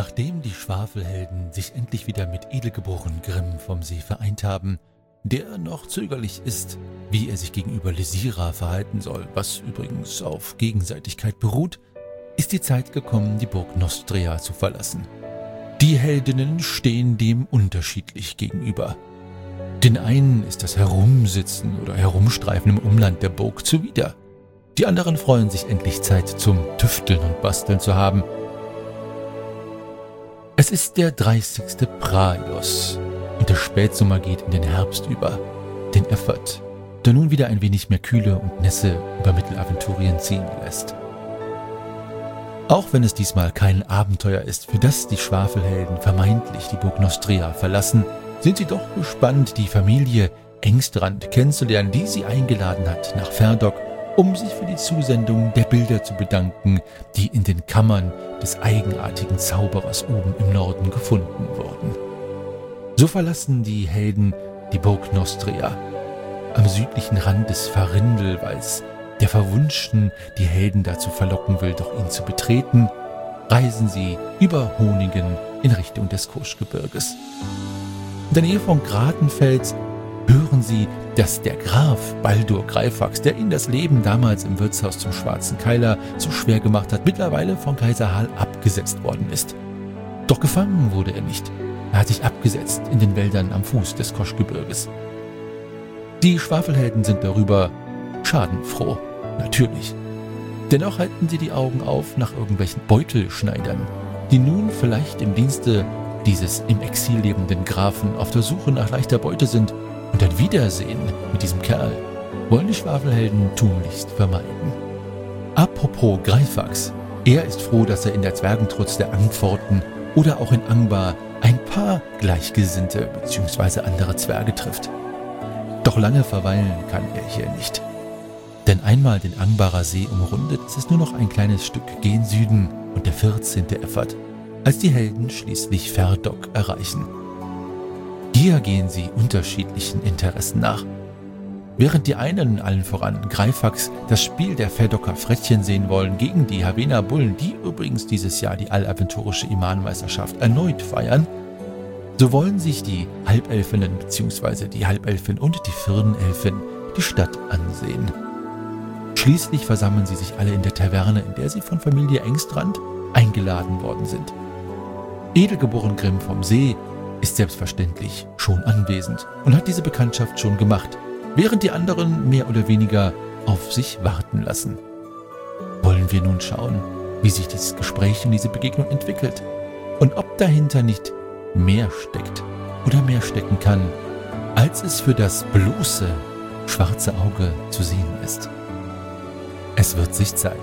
Nachdem die Schwafelhelden sich endlich wieder mit Edelgeboren Grimm vom See vereint haben, der noch zögerlich ist, wie er sich gegenüber Lysira verhalten soll, was übrigens auf Gegenseitigkeit beruht, ist die Zeit gekommen, die Burg Nostria zu verlassen. Die Heldinnen stehen dem unterschiedlich gegenüber. Den einen ist das Herumsitzen oder Herumstreifen im Umland der Burg zuwider. Die anderen freuen sich endlich Zeit zum Tüfteln und Basteln zu haben. Es ist der 30. Praios und der Spätsommer geht in den Herbst über, den Effert, der nun wieder ein wenig mehr Kühle und Nässe über Mittelaventurien ziehen lässt. Auch wenn es diesmal kein Abenteuer ist, für das die Schwafelhelden vermeintlich die Burg Nostria verlassen, sind sie doch gespannt, die Familie Engstrand kennenzulernen, die sie eingeladen hat nach Ferdok, um sich für die Zusendung der Bilder zu bedanken, die in den Kammern des eigenartigen Zauberers oben im Norden gefunden wurden. So verlassen die Helden die Burg Nostria am südlichen Rand des Farindelwalds, der Verwunschten die Helden dazu verlocken will, doch ihn zu betreten, reisen sie über Honigen in Richtung des Kurschgebirges. In der Nähe von Gratenfels hören sie, dass der Graf Baldur Greifax, der ihnen das Leben damals im Wirtshaus zum Schwarzen Keiler so schwer gemacht hat, mittlerweile von Kaiser Hal abgesetzt worden ist. Doch gefangen wurde er nicht. Er hat sich abgesetzt in den Wäldern am Fuß des Koschgebirges. Die Schwafelhelden sind darüber schadenfroh, natürlich. Dennoch halten sie die Augen auf nach irgendwelchen Beutelschneidern, die nun vielleicht im Dienste dieses im Exil lebenden Grafen auf der Suche nach leichter Beute sind. Und ein Wiedersehen mit diesem Kerl wollen die Schwafelhelden tunlichst vermeiden. Apropos Greifax, er ist froh, dass er in der Zwergentrutz der Angpforten oder auch in Angbar ein paar Gleichgesinnte bzw. andere Zwerge trifft. Doch lange verweilen kann er hier nicht. Denn einmal den Angbarer See umrundet, ist es nur noch ein kleines Stück gen Süden und der 14. Effert, als die Helden schließlich Ferdok erreichen. Hier gehen sie unterschiedlichen Interessen nach. Während die einen, allen voran Greifax, das Spiel der Ferdocker Frettchen sehen wollen gegen die Havener Bullen, die übrigens dieses Jahr die allaventurische Iman-Meisterschaft erneut feiern, so wollen sich die Halbelfinnen bzw. die Halbelfin und die Firnelfin die Stadt ansehen. Schließlich versammeln sie sich alle in der Taverne, in der sie von Familie Engstrand eingeladen worden sind. Edelgeboren Grimm vom See ist selbstverständlich schon anwesend und hat diese Bekanntschaft schon gemacht, während die anderen mehr oder weniger auf sich warten lassen. Wollen wir nun schauen, wie sich dieses Gespräch und diese Begegnung entwickelt und ob dahinter nicht mehr steckt oder mehr stecken kann, als es für das bloße schwarze Auge zu sehen ist. Es wird sich zeigen.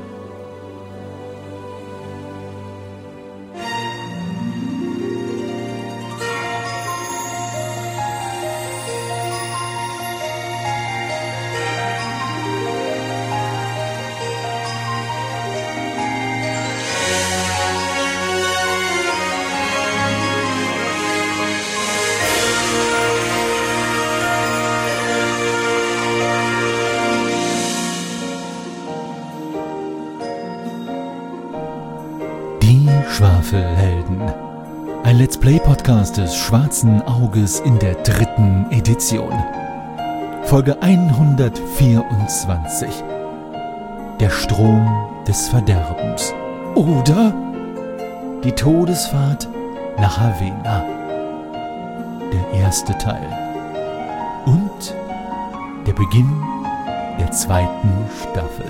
Schwafelhelden. Ein Let's Play-Podcast des Schwarzen Auges in der 3. Edition. Folge 124. Der Strom des Verderbens. Oder die Todesfahrt nach Havena. Der erste Teil. Und der Beginn der 2. Staffel.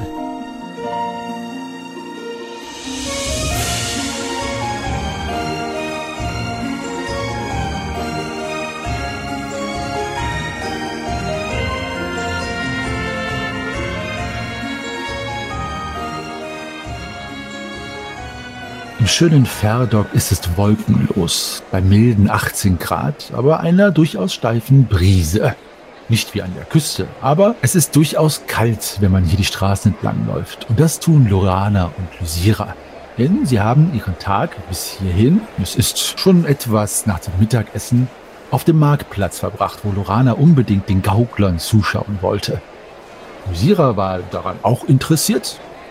Im schönen Ferdok ist es wolkenlos, bei milden 18 Grad, aber einer durchaus steifen Brise. Nicht wie an der Küste, aber es ist durchaus kalt, wenn man hier die Straßen entlang läuft. Und das tun Lorana und Lysira. Denn sie haben ihren Tag bis hierhin, es ist schon etwas nach dem Mittagessen, auf dem Marktplatz verbracht, wo Lorana unbedingt den Gauklern zuschauen wollte. Lysira war daran auch interessiert,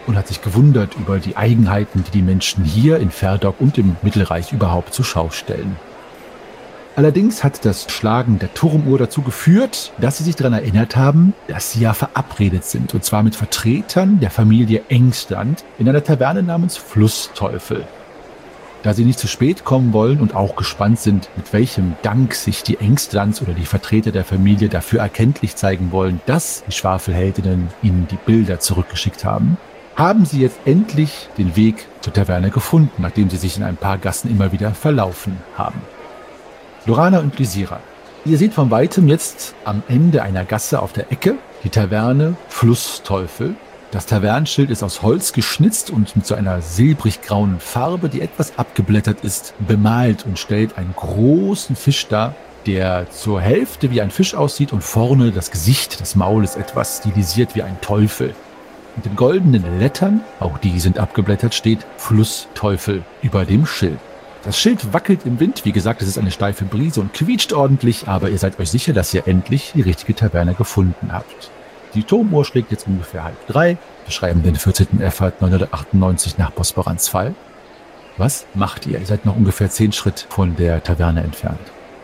und hat sich gewundert über die Eigenheiten, die die Menschen hier in Ferdok und im Mittelreich überhaupt zur Schau stellen. Allerdings hat das Schlagen der Turmuhr dazu geführt, dass sie sich daran erinnert haben, dass sie ja verabredet sind, und zwar mit Vertretern der Familie Engstrand in einer Taverne namens Flussteufel. Da sie nicht zu spät kommen wollen und auch gespannt sind, mit welchem Dank sich die Engstrands oder die Vertreter der Familie dafür erkenntlich zeigen wollen, dass die Schwafelheldinnen ihnen die Bilder zurückgeschickt haben, haben sie jetzt endlich den Weg zur Taverne gefunden, nachdem sie sich in ein paar Gassen immer wieder verlaufen haben. Lorana und Lysira, ihr seht von Weitem jetzt am Ende einer Gasse auf der Ecke die Taverne Flussteufel. Das Tavernenschild ist aus Holz geschnitzt und mit so einer silbrig-grauen Farbe, die etwas abgeblättert ist, bemalt und stellt einen großen Fisch dar, der zur Hälfte wie ein Fisch aussieht und vorne das Gesicht, das Maul ist etwas stilisiert wie ein Teufel. Mit den goldenen Lettern, auch die sind abgeblättert, steht Flussteufel über dem Schild. Das Schild wackelt im Wind, wie gesagt, es ist eine steife Brise und quietscht ordentlich, aber ihr seid euch sicher, dass ihr endlich die richtige Taverne gefunden habt. Die Turmuhr schlägt jetzt ungefähr 2:30. Wir schreiben den 14. Effort 998 nach Bosporans Fall. Was macht ihr? Ihr seid noch ungefähr 10 Schritt von der Taverne entfernt.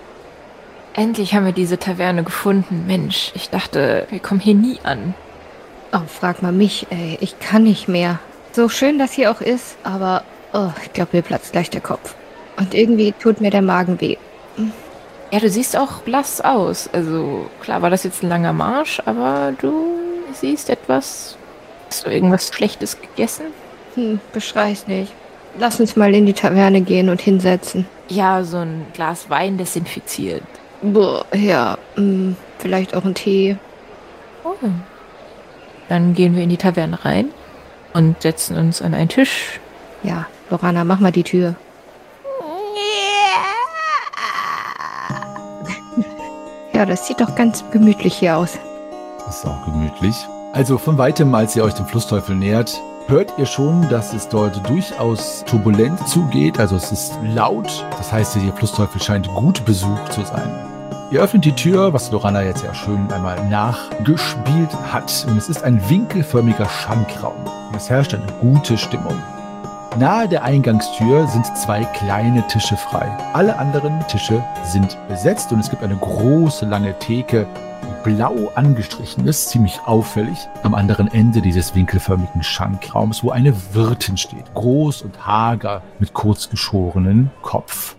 Endlich haben wir diese Taverne gefunden. Mensch, ich dachte, wir kommen hier nie an. Oh, frag mal mich, ey. Ich kann nicht mehr. So schön das hier auch ist, aber ich glaube, mir platzt gleich der Kopf. Und irgendwie tut mir der Magen weh. Ja, du siehst auch blass aus. Also, klar war das jetzt ein langer Marsch, aber du siehst etwas... Hast du irgendwas Schlechtes gegessen? Beschrei's nicht. Lass uns mal in die Taverne gehen und hinsetzen. Ja, so ein Glas Wein desinfiziert. Boah, ja. Vielleicht auch ein Tee. Oh. Dann gehen wir in die Taverne rein und setzen uns an einen Tisch. Ja, Lorana, mach mal die Tür. Ja, das sieht doch ganz gemütlich hier aus. Das ist auch gemütlich. Also von Weitem, als ihr euch dem Flussteufel nähert, hört ihr schon, dass es dort durchaus turbulent zugeht. Also es ist laut. Das heißt, der Flussteufel scheint gut besucht zu sein. Ihr öffnet die Tür, was Lorana jetzt ja schön einmal nachgespielt hat. Und es ist ein winkelförmiger Schankraum. Und es herrscht eine gute Stimmung. Nahe der Eingangstür sind 2 kleine Tische frei. Alle anderen Tische sind besetzt und es gibt eine große, lange Theke, die blau angestrichen ist, ziemlich auffällig, am anderen Ende dieses winkelförmigen Schankraums, wo eine Wirtin steht, groß und hager, mit kurz geschorenen Kopf.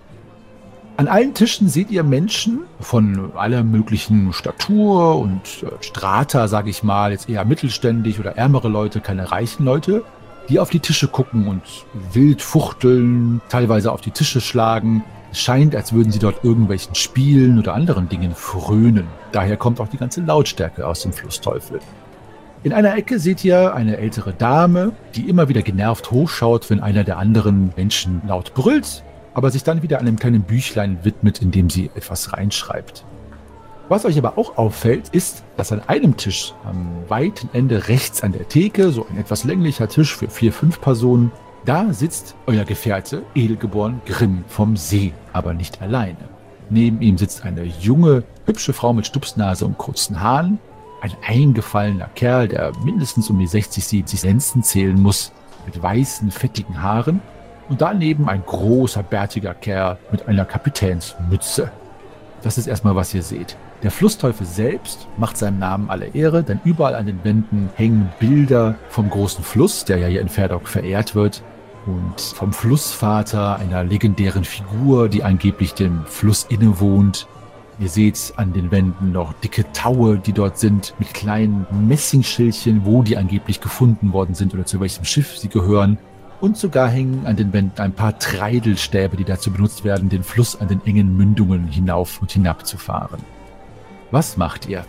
An allen Tischen seht ihr Menschen von aller möglichen Statur und Strata, sage ich mal, jetzt eher mittelständig oder ärmere Leute, keine reichen Leute, die auf die Tische gucken und wild fuchteln, teilweise auf die Tische schlagen. Es scheint, als würden sie dort irgendwelchen Spielen oder anderen Dingen frönen. Daher kommt auch die ganze Lautstärke aus dem Flussteufel. In einer Ecke seht ihr eine ältere Dame, die immer wieder genervt hochschaut, wenn einer der anderen Menschen laut brüllt, aber sich dann wieder einem kleinen Büchlein widmet, in dem sie etwas reinschreibt. Was euch aber auch auffällt, ist, dass an einem Tisch am weiten Ende rechts an der Theke, so ein etwas länglicher Tisch für 4, 5 Personen, da sitzt euer Gefährte, Edelgeboren Grimm vom See, aber nicht alleine. Neben ihm sitzt eine junge, hübsche Frau mit Stupsnase und kurzen Haaren, ein eingefallener Kerl, der mindestens um die 60, 70 Lenzen zählen muss, mit weißen, fettigen Haaren, und daneben ein großer, bärtiger Kerl mit einer Kapitänsmütze. Das ist erstmal, was ihr seht. Der Flussteufel selbst macht seinem Namen alle Ehre, denn überall an den Wänden hängen Bilder vom großen Fluss, der ja hier in Ferdok verehrt wird, und vom Flussvater, einer legendären Figur, die angeblich dem Fluss innewohnt. Ihr seht an den Wänden noch dicke Taue, die dort sind, mit kleinen Messingschildchen, wo die angeblich gefunden worden sind oder zu welchem Schiff sie gehören. Und sogar hängen an den Wänden ein paar Treidelstäbe, die dazu benutzt werden, den Fluss an den engen Mündungen hinauf und hinab zu fahren. Was macht ihr?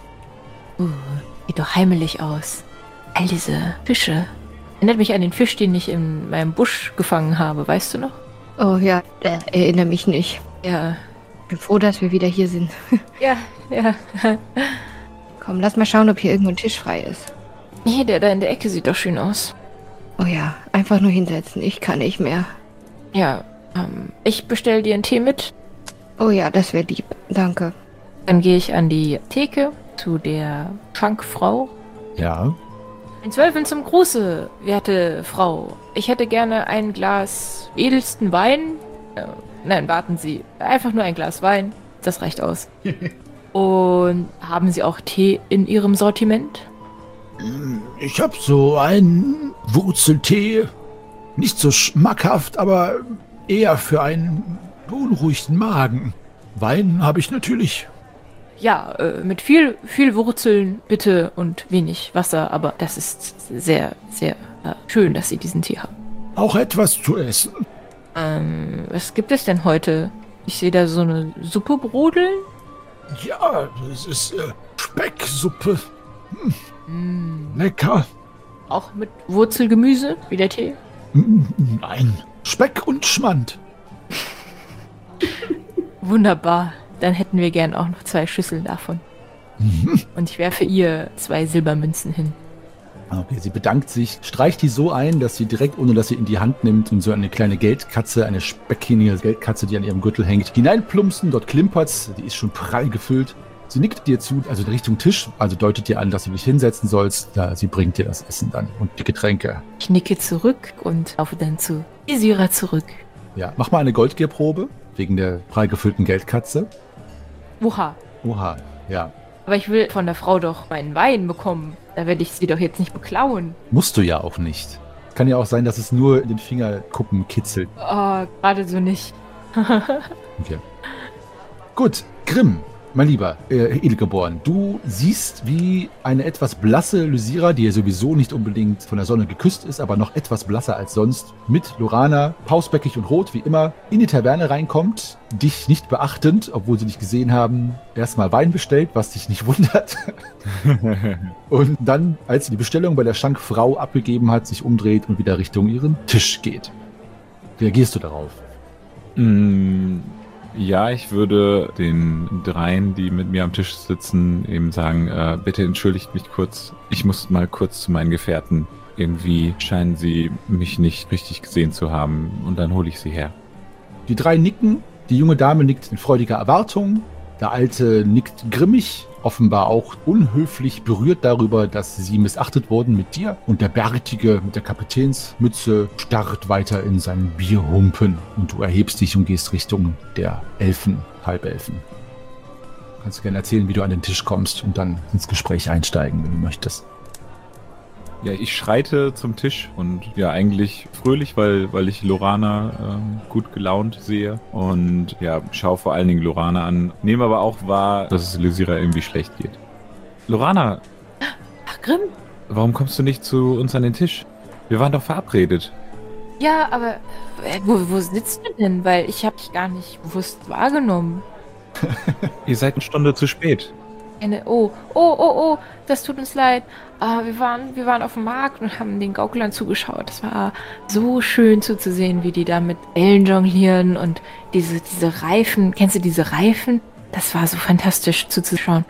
Sieht doch heimelig aus. All diese Fische. Erinnert mich an den Fisch, den ich in meinem Busch gefangen habe, weißt du noch? Oh ja, erinnere mich nicht. Ja. Bin froh, dass wir wieder hier sind. Ja. Komm, lass mal schauen, ob hier irgendwo ein Tisch frei ist. Hier, der da in der Ecke sieht doch schön aus. Oh ja, einfach nur hinsetzen. Ich kann nicht mehr. Ja, ich bestelle dir einen Tee mit. Oh ja, das wäre lieb. Danke. Dann gehe ich an die Theke zu der Schankfrau. Ja. Ein Zwölfen zum Gruße, werte Frau. Ich hätte gerne ein Glas edelsten Wein. Nein, warten Sie. Einfach nur ein Glas Wein. Das reicht aus. Und haben Sie auch Tee in Ihrem Sortiment? Ich habe so einen Wurzeltee. Nicht so schmackhaft, aber eher für einen beunruhigten Magen. Wein habe ich natürlich. Ja, mit viel Wurzeln bitte und wenig Wasser, aber das ist sehr, sehr schön, dass Sie diesen Tee haben. Auch etwas zu essen. Was gibt es denn heute? Ich sehe da so eine Suppe brodeln. Ja, das ist Specksuppe. Lecker. Auch mit Wurzelgemüse, wie der Tee? Nein, Speck und Schmand. Wunderbar. Dann hätten wir gern auch noch 2 Schüsseln davon. Und ich werfe ihr 2 Silbermünzen hin. Okay, sie bedankt sich, streicht die so ein, dass sie direkt, ohne dass sie in die Hand nimmt, und so eine kleine Geldkatze, eine speckhähnige Geldkatze, die an ihrem Gürtel hängt, hineinplumpsen. Dort klimpert's, die ist schon prall gefüllt. Sie nickt dir zu, also Richtung Tisch, also deutet dir an, dass du dich hinsetzen sollst. Da, sie bringt dir das Essen dann und die Getränke. Ich nicke zurück und laufe dann zu Isira zurück. Ja, mach mal eine Goldgierprobe, wegen der prall gefüllten Geldkatze. Oha. Oha, ja. Aber ich will von der Frau doch meinen Wein bekommen. Da werde ich sie doch jetzt nicht beklauen. Musst du ja auch nicht. Kann ja auch sein, dass es nur in den Fingerkuppen kitzelt. Oh, gerade so nicht. Okay. Gut, Grimm, mein Lieber, Edelgeboren, du siehst, wie eine etwas blasse Lysira, die ja sowieso nicht unbedingt von der Sonne geküsst ist, aber noch etwas blasser als sonst, mit Lorana, pausbäckig und rot wie immer, in die Taverne reinkommt, dich nicht beachtend, obwohl sie dich gesehen haben, erstmal Wein bestellt, was dich nicht wundert. Und dann, als sie die Bestellung bei der Schankfrau abgegeben hat, sich umdreht und wieder Richtung ihren Tisch geht. Reagierst du darauf? Ja, ich würde den 3, die mit mir am Tisch sitzen, eben sagen, bitte entschuldigt mich kurz. Ich muss mal kurz zu meinen Gefährten. Irgendwie scheinen sie mich nicht richtig gesehen zu haben und dann hole ich sie her. Die 3 nicken, die junge Dame nickt in freudiger Erwartung, der Alte nickt grimmig, offenbar auch unhöflich berührt darüber, dass sie missachtet wurden mit dir, und der Bärtige mit der Kapitänsmütze starrt weiter in seinen Bierhumpen und du erhebst dich und gehst Richtung der Elfen, Halbelfen. Kannst du gerne erzählen, wie du an den Tisch kommst und dann ins Gespräch einsteigen, wenn du möchtest. Ja, ich schreite zum Tisch und ja, eigentlich fröhlich, weil ich Lorana gut gelaunt sehe und ja, schaue vor allen Dingen Lorana an, nehme aber auch wahr, dass es Lysira irgendwie schlecht geht. Lorana! Ach, Grimm? Warum kommst du nicht zu uns an den Tisch? Wir waren doch verabredet. Ja, aber wo sitzt du denn? Weil ich habe dich gar nicht bewusst wahrgenommen. Ihr seid eine Stunde zu spät. Oh, das tut uns leid. Wir waren auf dem Markt und haben den Gauklern zugeschaut. Das war so schön zuzusehen, wie die da mit Ellen jonglieren und diese Reifen. Kennst du diese Reifen? Das war so fantastisch zuzuschauen.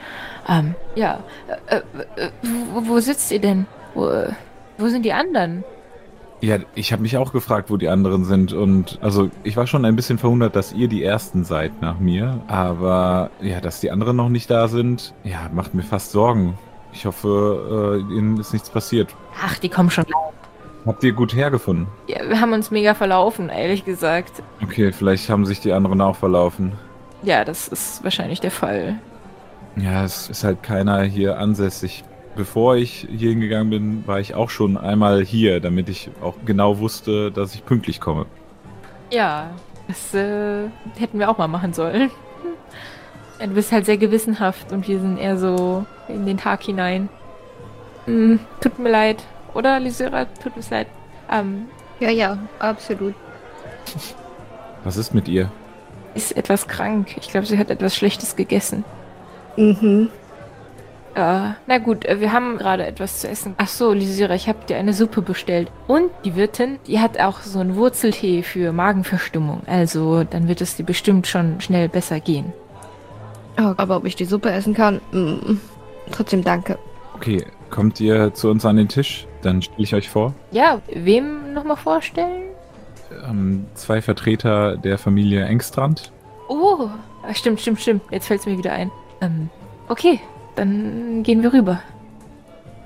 Wo sitzt ihr denn? Wo sind die anderen? Ja, ich habe mich auch gefragt, wo die anderen sind und also ich war schon ein bisschen verwundert, dass ihr die Ersten seid nach mir, aber ja, dass die anderen noch nicht da sind, ja, macht mir fast Sorgen. Ich hoffe, ihnen ist nichts passiert. Ach, die kommen schon. Habt ihr gut hergefunden? Ja, wir haben uns mega verlaufen, ehrlich gesagt. Okay, vielleicht haben sich die anderen auch verlaufen. Ja, das ist wahrscheinlich der Fall. Ja, es ist halt keiner hier ansässig. Bevor ich hier hingegangen bin, war ich auch schon einmal hier, damit ich auch genau wusste, dass ich pünktlich komme. Ja, das hätten wir auch mal machen sollen. Ja, du bist halt sehr gewissenhaft und wir sind eher so in den Tag hinein. Tut mir leid. Oder, Lysira? Tut mir leid. Ja, absolut. Was ist mit ihr? Ist etwas krank. Ich glaube, sie hat etwas Schlechtes gegessen. Mhm. Na gut, wir haben gerade etwas zu essen. Ach so, Lysira, ich habe dir eine Suppe bestellt. Und die Wirtin, die hat auch so einen Wurzeltee für Magenverstimmung. Also, dann wird es dir bestimmt schon schnell besser gehen. Oh, aber ob ich die Suppe essen kann? Trotzdem danke. Okay, kommt ihr zu uns an den Tisch? Dann stelle ich euch vor. Ja, wem nochmal vorstellen? 2 Vertreter der Familie Engstrand. Oh, stimmt. Jetzt fällt es mir wieder ein. Okay, dann gehen wir rüber.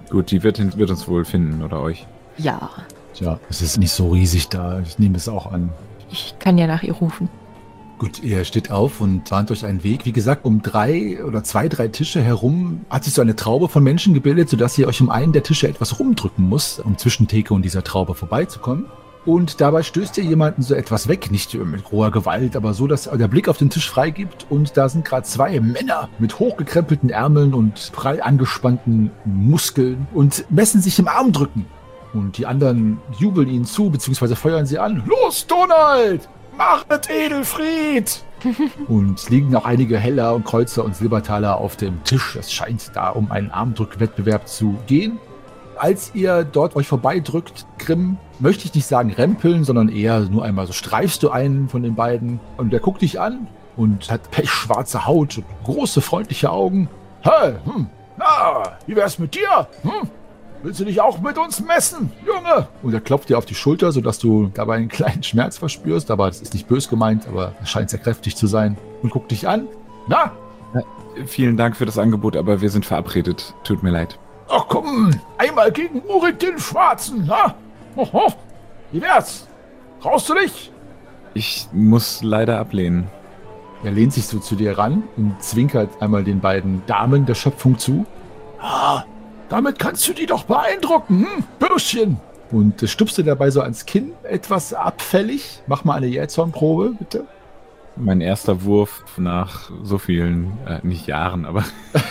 Gut, die wird uns wohl finden, oder euch? Ja, Tja, es ist nicht so riesig da. Ich nehme es auch an. ich kann ja nach ihr rufen. Gut, ihr steht auf und bahnt euch einen Weg. Wie gesagt, um 3 Tische herum hat sich so eine Traube von Menschen gebildet, sodass ihr euch um einen der Tische etwas rumdrücken muss, um zwischen Theke und dieser Traube vorbeizukommen. Und dabei stößt ihr jemanden so etwas weg, nicht mit roher Gewalt, aber so, dass der Blick auf den Tisch freigibt. Und da sind gerade 2 Männer mit hochgekrempelten Ärmeln und prall angespannten Muskeln und messen sich im Armdrücken. Und die anderen jubeln ihnen zu, beziehungsweise feuern sie an. Los, Donald! Machet Edelfried! Und es liegen auch einige Heller und Kreuzer und Silbertaler auf dem Tisch. Es scheint da um einen Armdrückwettbewerb zu gehen. Als ihr dort euch vorbeidrückt, Grimm, möchte ich nicht sagen rempeln, sondern eher nur einmal so streifst du einen von den beiden. Und der guckt dich an und hat pechschwarze Haut und große, freundliche Augen. Hey, na, wie wär's mit dir? Willst du dich auch mit uns messen, Junge? Und er klopft dir auf die Schulter, sodass du dabei einen kleinen Schmerz verspürst. Aber das ist nicht bös gemeint, aber es scheint sehr kräftig zu sein. Und guckt dich an. Na? Vielen Dank für das Angebot, aber wir sind verabredet. Tut mir leid. Ach komm, einmal gegen Urik den Schwarzen, ha? Hoho. Wie wär's? Traust du dich? Ich muss leider ablehnen. Er lehnt sich so zu dir ran und zwinkert einmal den beiden Damen der Schöpfung zu. Ah, damit kannst du die doch beeindrucken, Bürschchen. Und stupst dir dabei so ans Kinn, etwas abfällig. Mach mal eine Jähzornprobe, bitte. Mein erster Wurf nach so vielen, nicht Jahren, aber...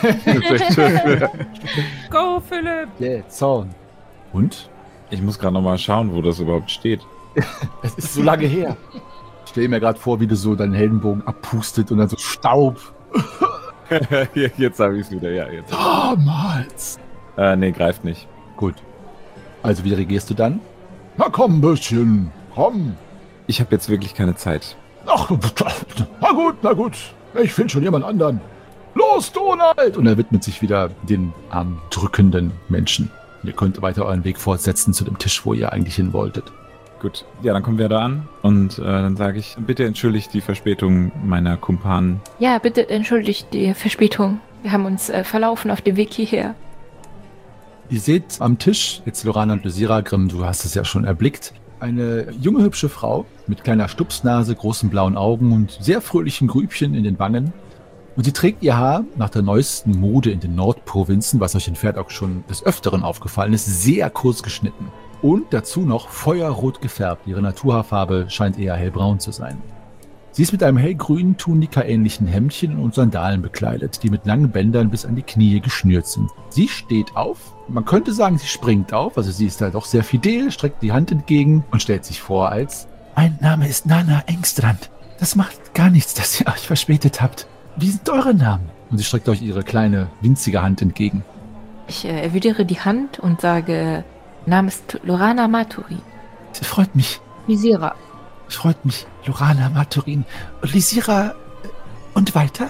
Go, Philipp! Jähzorn. Und? Ich muss gerade nochmal schauen, wo das überhaupt steht. Es ist so lange her. Ich stelle mir gerade vor, wie du so deinen Heldenbogen abpustet und dann so Staub. Jetzt habe ich es wieder, ja. Jetzt. Damals. Nee, greift nicht. Gut. Also wie reagierst du dann? Na komm, Bürschchen, komm. Ich habe jetzt wirklich keine Zeit. Ach, na gut. Ich finde schon jemand anderen. Los, Donald! Und er widmet sich wieder den armdrückenden Menschen. Ihr könnt weiter euren Weg fortsetzen zu dem Tisch, wo ihr eigentlich hin wolltet. Gut, ja, dann kommen wir da an und dann sage ich, bitte entschuldigt die Verspätung meiner Kumpanen. Ja, bitte entschuldigt die Verspätung. Wir haben uns verlaufen auf dem Weg hierher. Ihr seht am Tisch, jetzt Lorana und Lysira, Grimm, du hast es ja schon erblickt, eine junge, hübsche Frau mit kleiner Stupsnase, großen blauen Augen und sehr fröhlichen Grübchen in den Wangen. Und sie trägt ihr Haar nach der neuesten Mode in den Nordprovinzen, was euch in Ferdok schon des Öfteren aufgefallen ist, sehr kurz geschnitten. Und dazu noch feuerrot gefärbt. Ihre Naturhaarfarbe scheint eher hellbraun zu sein. Sie ist mit einem hellgrünen, Tunika-ähnlichen Hemdchen und Sandalen bekleidet, die mit langen Bändern bis an die Knie geschnürt sind. Sie steht auf. Man könnte sagen, sie springt auf. Also sie ist da doch sehr fidel, streckt die Hand entgegen und stellt sich vor als: Mein Name ist Nana Engstrand. Das macht gar nichts, dass ihr euch verspätet habt. Wie sind eure Namen? Und sie streckt euch ihre kleine, winzige Hand entgegen. Ich erwidere die Hand und sage, Name ist Lorana Maturin. Freut mich. Lysira. Freut mich, Lorana Maturin. Und Lysira. Und weiter?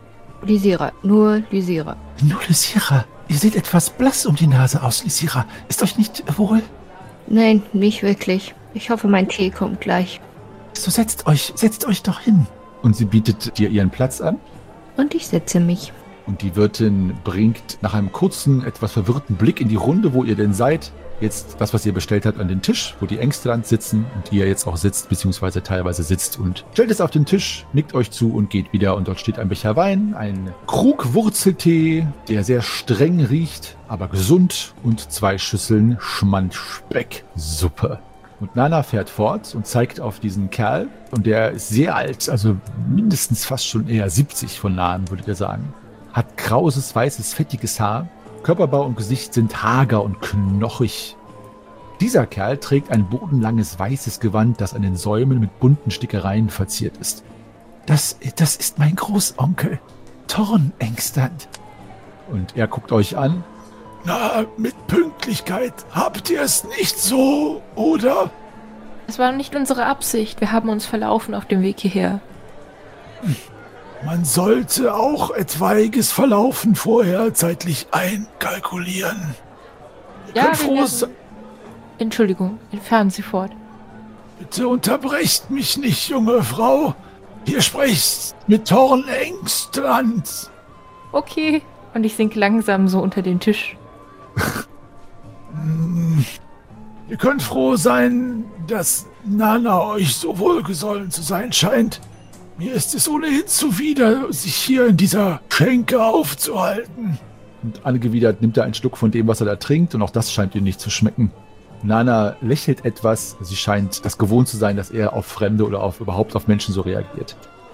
Lysira. Nur Lysira. Nur Lysira. Ihr seht etwas blass um die Nase aus, Lysira. Ist euch nicht wohl? Nein, nicht wirklich. Ich hoffe, mein Tee kommt gleich. So setzt euch doch hin. Und sie bietet dir ihren Platz an. Und ich setze mich. Und die Wirtin bringt nach einem kurzen, etwas verwirrten Blick in die Runde, wo ihr denn seid, jetzt das, was ihr bestellt habt, an den Tisch, wo die Engstrand sitzen und ihr jetzt auch sitzt, beziehungsweise teilweise sitzt, und stellt es auf den Tisch, nickt euch zu und geht wieder. Und dort steht ein Becher Wein, ein Krug Wurzeltee, der sehr streng riecht, aber gesund, und 2 Schüsseln Schmandspecksuppe. Und Nana fährt fort und zeigt auf diesen Kerl, und der ist sehr alt, also mindestens fast schon eher 70 von Nahen, würdet ihr sagen. Hat krauses, weißes, fettiges Haar. Körperbau und Gesicht sind hager und knochig. Dieser Kerl trägt ein bodenlanges weißes Gewand, das an den Säumen mit bunten Stickereien verziert ist. Das ist mein Großonkel, Thorn Engstrand. Und er guckt euch an. Na, mit Pünktlichkeit habt ihr es nicht so, oder? Es war nicht unsere Absicht. Wir haben uns verlaufen auf dem Weg hierher. Man sollte auch etwaiges Verlaufen vorher zeitlich einkalkulieren. Ja, Entschuldigung, entfernen Sie fort. Bitte unterbrecht mich nicht, junge Frau. Ihr sprecht mit Thorn Engstrand. Okay. Und ich sinke langsam so unter den Tisch. Ihr könnt froh sein, dass Nana euch so wohlgesollen zu sein scheint. Mir ist es ohnehin zuwider, sich hier in dieser Schenke aufzuhalten. Und angewidert nimmt er einen Schluck von dem, was er da trinkt, und auch das scheint ihm nicht zu schmecken. Nana lächelt etwas. Sie scheint das gewohnt zu sein, dass er auf Fremde oder überhaupt auf Menschen so reagiert.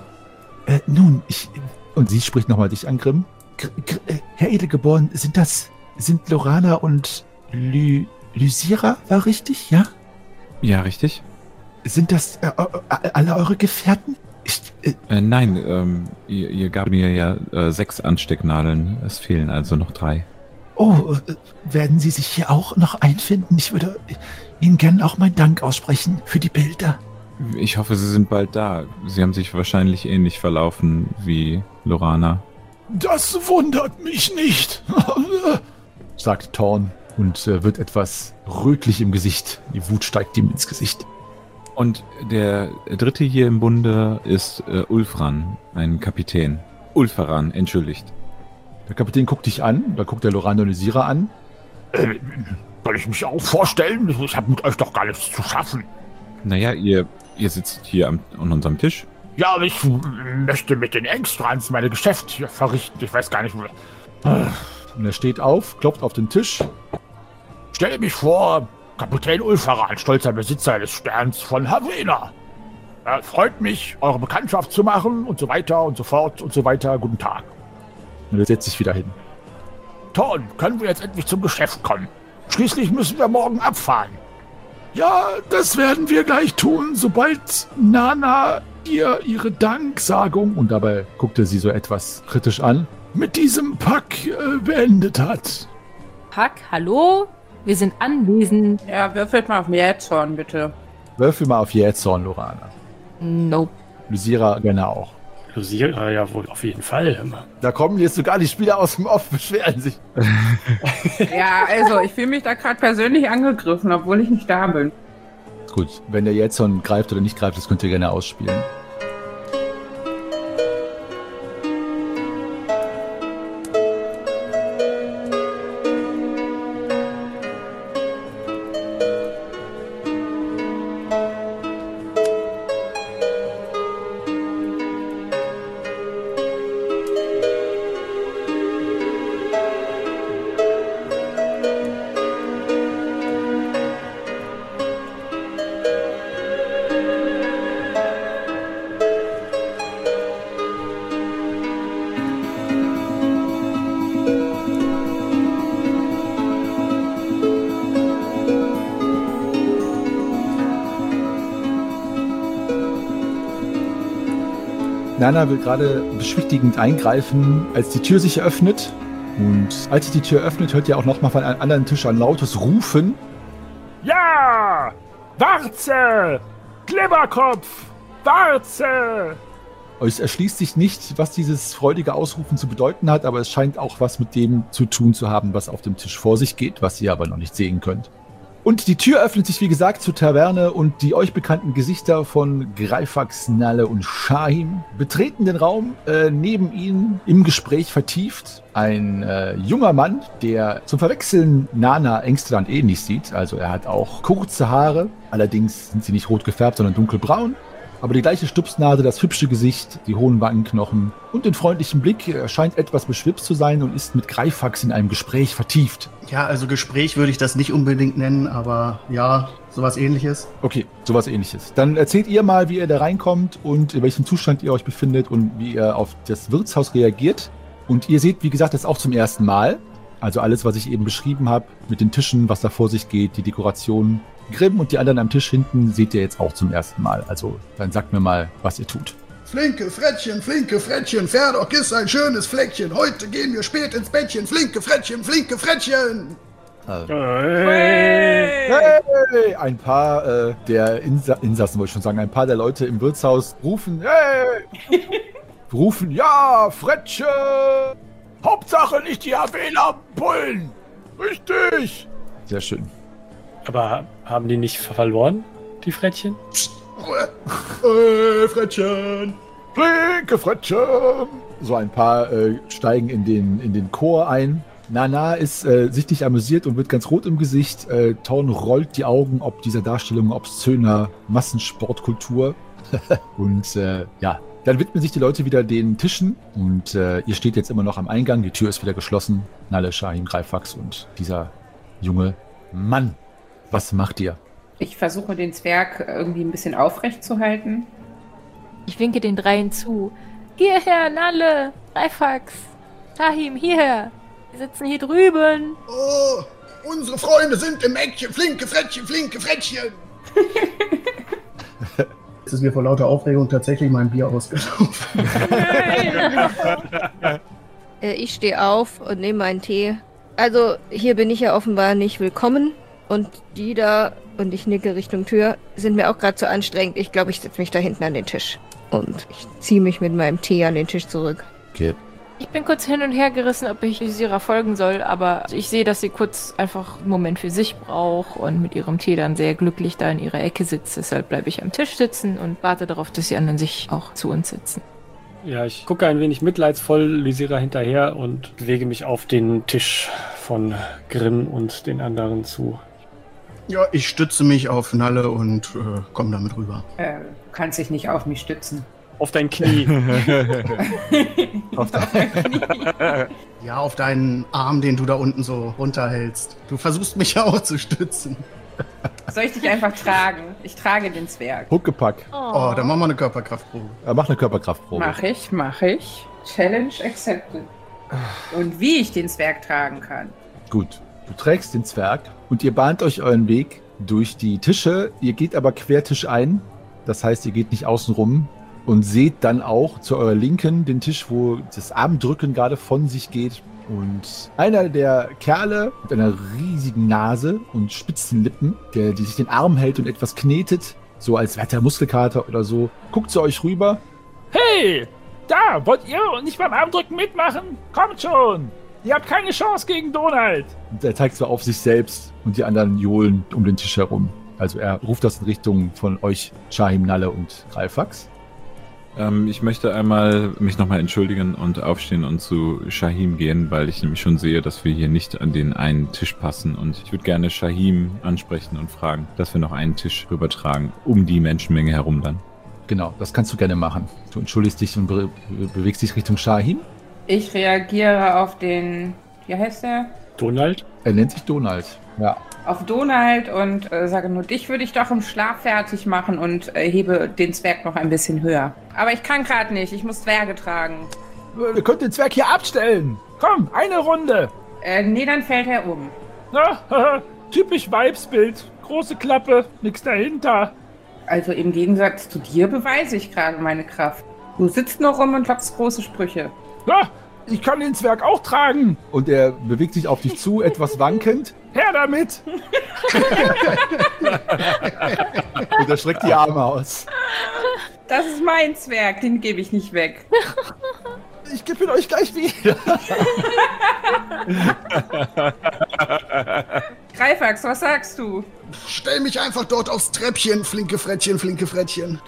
Und sie spricht nochmal dich an, Grimm. Herr Edelgeboren, sind Lorana und Lysira, war richtig, ja? Ja, richtig. Sind das alle eure Gefährten? Nein, ihr gab mir ja 6 Anstecknadeln. Es fehlen also noch 3. Oh, werden Sie sich hier auch noch einfinden? Ich würde Ihnen gerne auch meinen Dank aussprechen für die Bilder. Ich hoffe, Sie sind bald da. Sie haben sich wahrscheinlich ähnlich verlaufen wie Lorana. Das wundert mich nicht, sagt Thorn und wird etwas rötlich im Gesicht. Die Wut steigt ihm ins Gesicht. Und der dritte hier im Bunde ist Ulfran, ein Kapitän. Ulfaran, entschuldigt. Der Kapitän guckt dich an, da guckt der Lorana und Lysira an. Soll ich mich auch vorstellen? Ich habe mit euch doch gar nichts zu schaffen. Naja, ihr sitzt hier an unserem Tisch. Ja, aber ich möchte mit den Engstrands meine Geschäfte hier verrichten. Ich weiß gar nicht, wo. Und er steht auf, klopft auf den Tisch. Stelle mich vor, Kapitän Ulfaran, stolzer Besitzer des Sterns von Havena. Freut mich, eure Bekanntschaft zu machen und so weiter und so fort und so weiter. Guten Tag. Und er setzt sich wieder hin. Thorn, können wir jetzt endlich zum Geschäft kommen? Schließlich müssen wir morgen abfahren. Ja, das werden wir gleich tun, sobald Nana ihre Danksagung, und dabei guckte sie so etwas kritisch an, mit diesem Pack beendet hat. Pack, hallo? Wir sind anwesend. Ja, würfelt mal auf Jähzorn, bitte. Würfel mal auf Jähzorn, Lorana. Nope. Lysira gerne auch. Lysira, ja wohl, auf jeden Fall. Da kommen jetzt sogar die Spieler aus dem Off, beschweren sich. Ja, also, ich fühle mich da gerade persönlich angegriffen, obwohl ich nicht da bin. Gut, wenn der Jähzorn greift oder nicht greift, das könnt ihr gerne ausspielen. Nana will gerade beschwichtigend eingreifen, als die Tür sich öffnet. Und als sich die Tür öffnet, hört ihr auch nochmal von einem anderen Tisch ein lautes Rufen. Ja! Warze! Glibberkopf! Warze! Euch erschließt sich nicht, was dieses freudige Ausrufen zu bedeuten hat, aber es scheint auch was mit dem zu tun zu haben, was auf dem Tisch vor sich geht, was ihr aber noch nicht sehen könnt. Und die Tür öffnet sich, wie gesagt, zur Taverne und die euch bekannten Gesichter von Greifax, Nalle und Shahim betreten den Raum. Neben ihnen im Gespräch vertieft ein junger Mann, der zum Verwechseln Nana Engstrand ähnlich sieht. Also er hat auch kurze Haare, allerdings sind sie nicht rot gefärbt, sondern dunkelbraun. Aber die gleiche Stupsnase, das hübsche Gesicht, die hohen Wangenknochen und den freundlichen Blick. Er scheint etwas beschwipst zu sein und ist mit Greifax in einem Gespräch vertieft. Ja, also Gespräch würde ich das nicht unbedingt nennen, aber ja, sowas Ähnliches. Okay, sowas Ähnliches. Dann erzählt ihr mal, wie ihr da reinkommt und in welchem Zustand ihr euch befindet und wie ihr auf das Wirtshaus reagiert. Und ihr seht, wie gesagt, das auch zum ersten Mal. Also alles, was ich eben beschrieben habe, mit den Tischen, was da vor sich geht, die Dekorationen. Grimm und die anderen am Tisch hinten seht ihr jetzt auch zum ersten Mal. Also dann sagt mir mal, was ihr tut. Flinke Frettchen, Ferdock ist ein schönes Fleckchen. Heute gehen wir spät ins Bettchen. Flinke Frettchen. Hey! Ein paar der Insassen, wollte ich schon sagen, ein paar der Leute im Wirtshaus rufen, hey! Rufen, ja, Frettchen! Hauptsache nicht die Havena-Bullen! Richtig! Sehr schön. Aber haben die nicht verloren, die Frettchen? Frettchen! Flinke Frettchen! So ein paar steigen in den Chor ein. Nana ist sichtlich amüsiert und wird ganz rot im Gesicht. Thorn rollt die Augen ob dieser Darstellung obszöner Massensportkultur. Und ja, dann widmen sich die Leute wieder den Tischen und ihr steht jetzt immer noch am Eingang. Die Tür ist wieder geschlossen. Nalle, Shahim, Greifax und dieser junge Mann. Was macht ihr? Ich versuche den Zwerg irgendwie ein bisschen aufrecht zu halten. Ich winke den dreien zu. Hierher, Nalle, Greifax, Shahim, hierher. Wir sitzen hier drüben. Oh, unsere Freunde sind im Eckchen. Flinke Frettchen, flinke Frettchen. Es ist mir vor lauter Aufregung tatsächlich mein Bier ausgelaufen. Ich stehe auf und nehme meinen Tee. Also, hier bin ich ja offenbar nicht willkommen. Und die da, und ich nicke Richtung Tür, sind mir auch gerade zu anstrengend. Ich glaube, ich setze mich da hinten an den Tisch. Und ich ziehe mich mit meinem Tee an den Tisch zurück. Okay. Ich bin kurz hin und her gerissen, ob ich Lysira folgen soll, aber ich sehe, dass sie kurz einfach einen Moment für sich braucht und mit ihrem Tee dann sehr glücklich da in ihrer Ecke sitzt. Deshalb bleibe ich am Tisch sitzen und warte darauf, dass die anderen sich auch zu uns setzen. Ja, ich gucke ein wenig mitleidsvoll Lysira hinterher und bewege mich auf den Tisch von Grimm und den anderen zu. Ja, ich stütze mich auf Nalle und komme damit rüber. Du kannst dich nicht auf mich stützen. Auf dein Knie. Ja, auf deinen Arm, den du da unten so runterhältst. Du versuchst mich ja auch zu stützen. Soll ich dich einfach tragen? Ich trage den Zwerg. Huckepack. Oh, dann machen wir eine Körperkraftprobe. Mach eine Körperkraftprobe. Mach ich. Challenge accepted. Und wie ich den Zwerg tragen kann. Gut. Du trägst den Zwerg und ihr bahnt euch euren Weg durch die Tische. Ihr geht aber quertisch ein. Das heißt, ihr geht nicht außen rum und seht dann auch zu eurer Linken den Tisch, wo das Armdrücken gerade von sich geht. Und einer der Kerle mit einer riesigen Nase und spitzen Lippen, die sich den Arm hält und etwas knetet, so als wäre der Muskelkater oder so, guckt zu euch rüber. Hey, da, wollt ihr nicht beim Armdrücken mitmachen? Kommt schon! Ihr habt keine Chance gegen Donald! Und er zeigt so auf sich selbst und die anderen johlen um den Tisch herum. Also er ruft das in Richtung von euch, Shahim, Nalle und Greifax. Ich möchte einmal mich nochmal entschuldigen und aufstehen und zu Shahim gehen, weil ich nämlich schon sehe, dass wir hier nicht an den einen Tisch passen. Und ich würde gerne Shahim ansprechen und fragen, dass wir noch einen Tisch rübertragen, um die Menschenmenge herum dann. Genau, das kannst du gerne machen. Du entschuldigst dich und bewegst dich Richtung Shahim. Ich reagiere auf den, wie heißt der? Donald? Er nennt sich Donald, ja. Auf Donald und sage nur, dich würde ich doch im Schlaf fertig machen und hebe den Zwerg noch ein bisschen höher. Aber ich kann gerade nicht, ich muss Zwerge tragen. Wir können den Zwerg hier abstellen. Komm, eine Runde. Nee, dann fällt er um. Na, typisch Weibsbild. Große Klappe, nix dahinter. Also im Gegensatz zu dir beweise ich gerade meine Kraft. Du sitzt nur rum und lockst große Sprüche. Na, ich kann den Zwerg auch tragen. Und er bewegt sich auf dich zu, etwas wankend. Her damit! Und er streckt die Arme aus. Das ist mein Zwerg, den gebe ich nicht weg. Ich gebe ihn euch gleich wieder. Greifax, was sagst du? Stell mich einfach dort aufs Treppchen, flinke Frettchen, flinke Frettchen.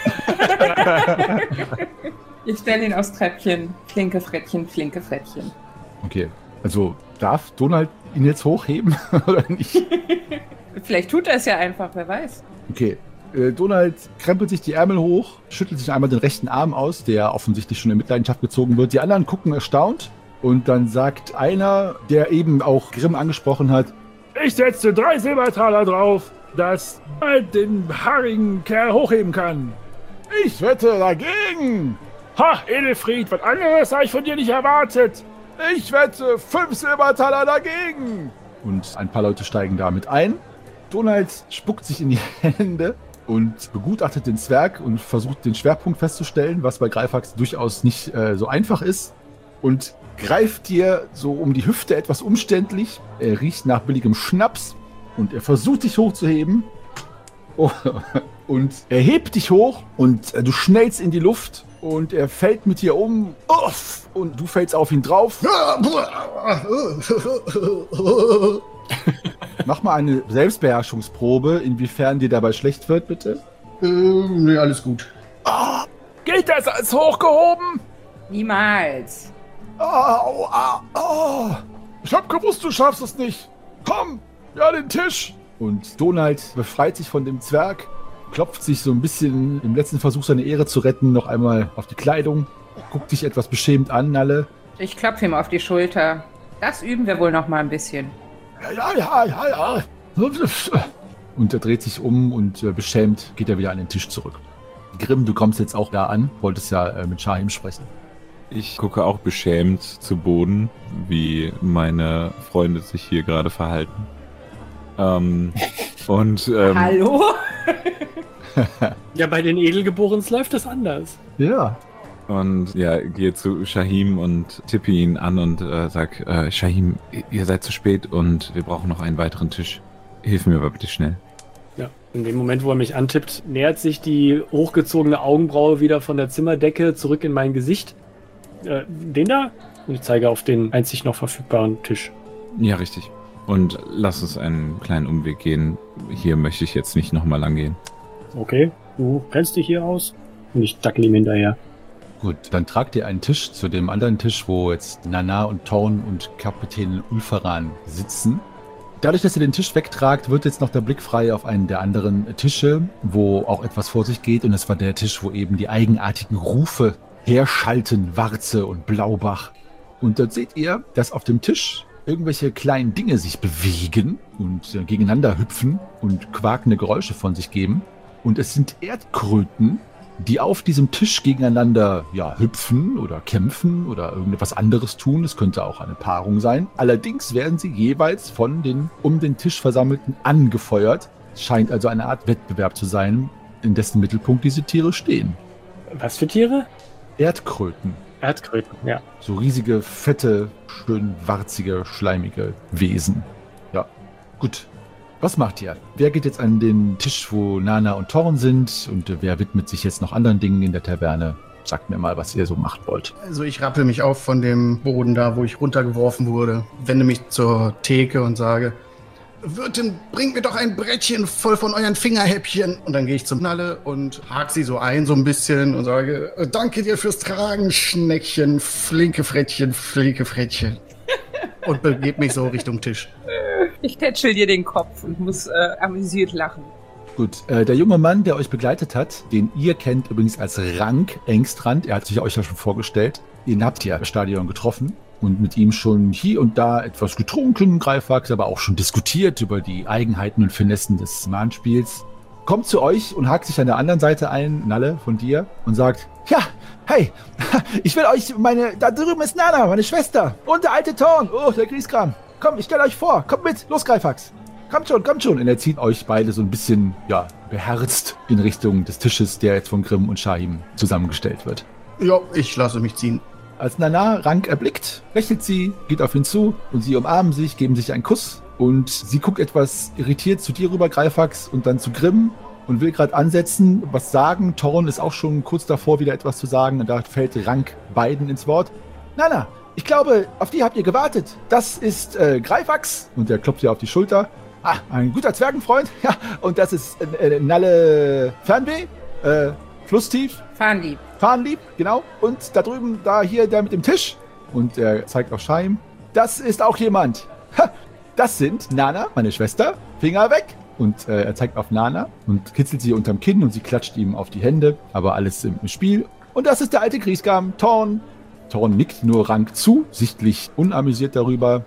Ich stelle ihn aufs Treppchen. Flinke Frettchen, flinke Frettchen. Okay, also darf Donald ihn jetzt hochheben oder nicht? Vielleicht tut er es ja einfach, wer weiß. Okay, Donald krempelt sich die Ärmel hoch, schüttelt sich einmal den rechten Arm aus, der offensichtlich schon in Mitleidenschaft gezogen wird. Die anderen gucken erstaunt und dann sagt einer, der eben auch Grimm angesprochen hat, Ich setze 3 Silbertaler drauf, dass Donald den haarigen Kerl hochheben kann. Ich wette dagegen! Ha, Edelfried, was anderes habe ich von dir nicht erwartet. Ich wette 5 Silbertaler dagegen! Und ein paar Leute steigen damit ein. Donald spuckt sich in die Hände und begutachtet den Zwerg und versucht den Schwerpunkt festzustellen, was bei Greifax durchaus nicht so einfach ist. Und greift dir so um die Hüfte etwas umständlich. Er riecht nach billigem Schnaps und er versucht dich hochzuheben. Oh, und er hebt dich hoch und du schnellst in die Luft und er fällt mit dir um. Uff, und du fällst auf ihn drauf. Mach mal eine Selbstbeherrschungsprobe, inwiefern dir dabei schlecht wird, bitte. Nee, alles gut. Oh, gilt das als hochgehoben? Niemals. Oh, oh, oh. Ich hab gewusst, du schaffst es nicht. Komm, ja, den Tisch. Und Donald befreit sich von dem Zwerg, klopft sich so ein bisschen im letzten Versuch, seine Ehre zu retten, noch einmal auf die Kleidung, guckt dich etwas beschämt an, Nalle. Ich klopfe ihm auf die Schulter. Das üben wir wohl noch mal ein bisschen. Ja. Und er dreht sich um und beschämt geht er wieder an den Tisch zurück. Grimm, du kommst jetzt auch da an, wolltest ja mit Shahim sprechen. Ich gucke auch beschämt zu Boden, wie meine Freunde sich hier gerade verhalten. Hallo? Ja, bei den Edelgeborens läuft das anders. Ja. Und ja, gehe zu Shahim und tippe ihn an und sag, Shahim, ihr seid zu spät und wir brauchen noch einen weiteren Tisch. Hilf mir aber bitte schnell. Ja, in dem Moment, wo er mich antippt, nähert sich die hochgezogene Augenbraue wieder von der Zimmerdecke zurück in mein Gesicht. Den da? Und ich zeige auf den einzig noch verfügbaren Tisch. Ja, richtig. Und lass uns einen kleinen Umweg gehen. Hier möchte ich jetzt nicht nochmal lang gehen. Okay, du kennst dich hier aus? Und ich dackel ihm hinterher. Gut, dann tragt ihr einen Tisch zu dem anderen Tisch, wo jetzt Nana und Thorn und Kapitän Ulfaran sitzen. Dadurch, dass ihr den Tisch wegtragt, wird jetzt noch der Blick frei auf einen der anderen Tische, wo auch etwas vor sich geht. Und das war der Tisch, wo eben die eigenartigen Rufe herschalten, Warze und Blaubach. Und dort seht ihr, dass auf dem Tisch irgendwelche kleinen Dinge sich bewegen und gegeneinander hüpfen und quakende Geräusche von sich geben. Und es sind Erdkröten, die auf diesem Tisch gegeneinander hüpfen oder kämpfen oder irgendetwas anderes tun. Es könnte auch eine Paarung sein. Allerdings werden sie jeweils von den um den Tisch Versammelten angefeuert. Es scheint also eine Art Wettbewerb zu sein, in dessen Mittelpunkt diese Tiere stehen. Was für Tiere? Erdkröten. Erdkröten, ja. So riesige, fette, schön warzige, schleimige Wesen. Ja, gut. Was macht ihr? Wer geht jetzt an den Tisch, wo Nana und Thorn sind? Und wer widmet sich jetzt noch anderen Dingen in der Taverne? Sagt mir mal, was ihr so machen wollt. Also ich rappel mich auf von dem Boden da, wo ich runtergeworfen wurde, wende mich zur Theke und sage, Wirtin, bringt mir doch ein Brettchen voll von euren Fingerhäppchen. Und dann gehe ich zum Nalle und hake sie so ein, so ein bisschen und sage, danke dir fürs Tragen, Schneckchen, flinke Frettchen. Und begebe mich so Richtung Tisch. Ich tätschel dir den Kopf und muss amüsiert lachen. Gut, der junge Mann, der euch begleitet hat, den ihr kennt übrigens als Rank Engstrand, er hat sich euch ja schon vorgestellt, den habt ihr im Stadion getroffen und mit ihm schon hier und da etwas getrunken, Greifax, aber auch schon diskutiert über die Eigenheiten und Finessen des Mahnspiels. Kommt zu euch und hakt sich an der anderen Seite ein, Nalle, von dir, und sagt, ja, hey, ich will euch da drüben ist Nana, meine Schwester, und der alte Thorn, oh, der Grieskram. Komm, ich stell euch vor, kommt mit, los Greifax. Kommt schon. Und er zieht euch beide so ein bisschen, beherzt in Richtung des Tisches, der jetzt von Grimm und Shahim zusammengestellt wird. Ja, ich lasse mich ziehen. Als Nana Rank erblickt, lächelt sie, geht auf ihn zu und sie umarmen sich, geben sich einen Kuss und sie guckt etwas irritiert zu dir rüber, Greifax, und dann zu Grimm und will gerade ansetzen, was sagen. Thorn ist auch schon kurz davor, wieder etwas zu sagen und da fällt Rank beiden ins Wort. Nana, ich glaube, auf die habt ihr gewartet. Das ist Greifax und der klopft ihr auf die Schulter. Ah, ein guter Zwergenfreund. Ja, und das ist Nalle Fernweh, Flusstief. Fahnenlieb, genau. Und da drüben, hier der mit dem Tisch. Und er zeigt auf Shahim. Das ist auch jemand. Ha, das sind Nana, meine Schwester. Finger weg. Und er zeigt auf Nana und kitzelt sie unterm Kinn und sie klatscht ihm auf die Hände. Aber alles im Spiel. Und das ist der alte Grieskram, Thorn. Thorn nickt nur Rank zu, sichtlich unamüsiert darüber.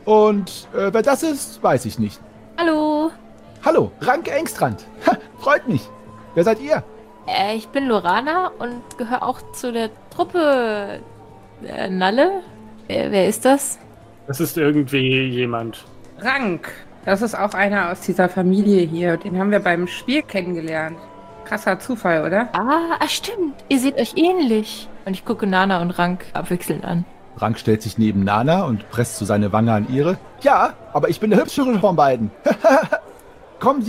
Und wer das ist, weiß ich nicht. Hallo. Hallo, Rank Engstrand. Ha, freut mich. Wer seid ihr? Ich bin Lorana und gehöre auch zu der Truppe Nalle. Wer ist das? Das ist irgendwie jemand. Rank. Das ist auch einer aus dieser Familie hier. Den haben wir beim Spiel kennengelernt. Krasser Zufall, oder? Ah, stimmt. Ihr seht euch ähnlich. Und ich gucke Nana und Rank abwechselnd an. Rank stellt sich neben Nana und presst so seine Wange an ihre. Ja, aber ich bin der hübschere von beiden. Kommt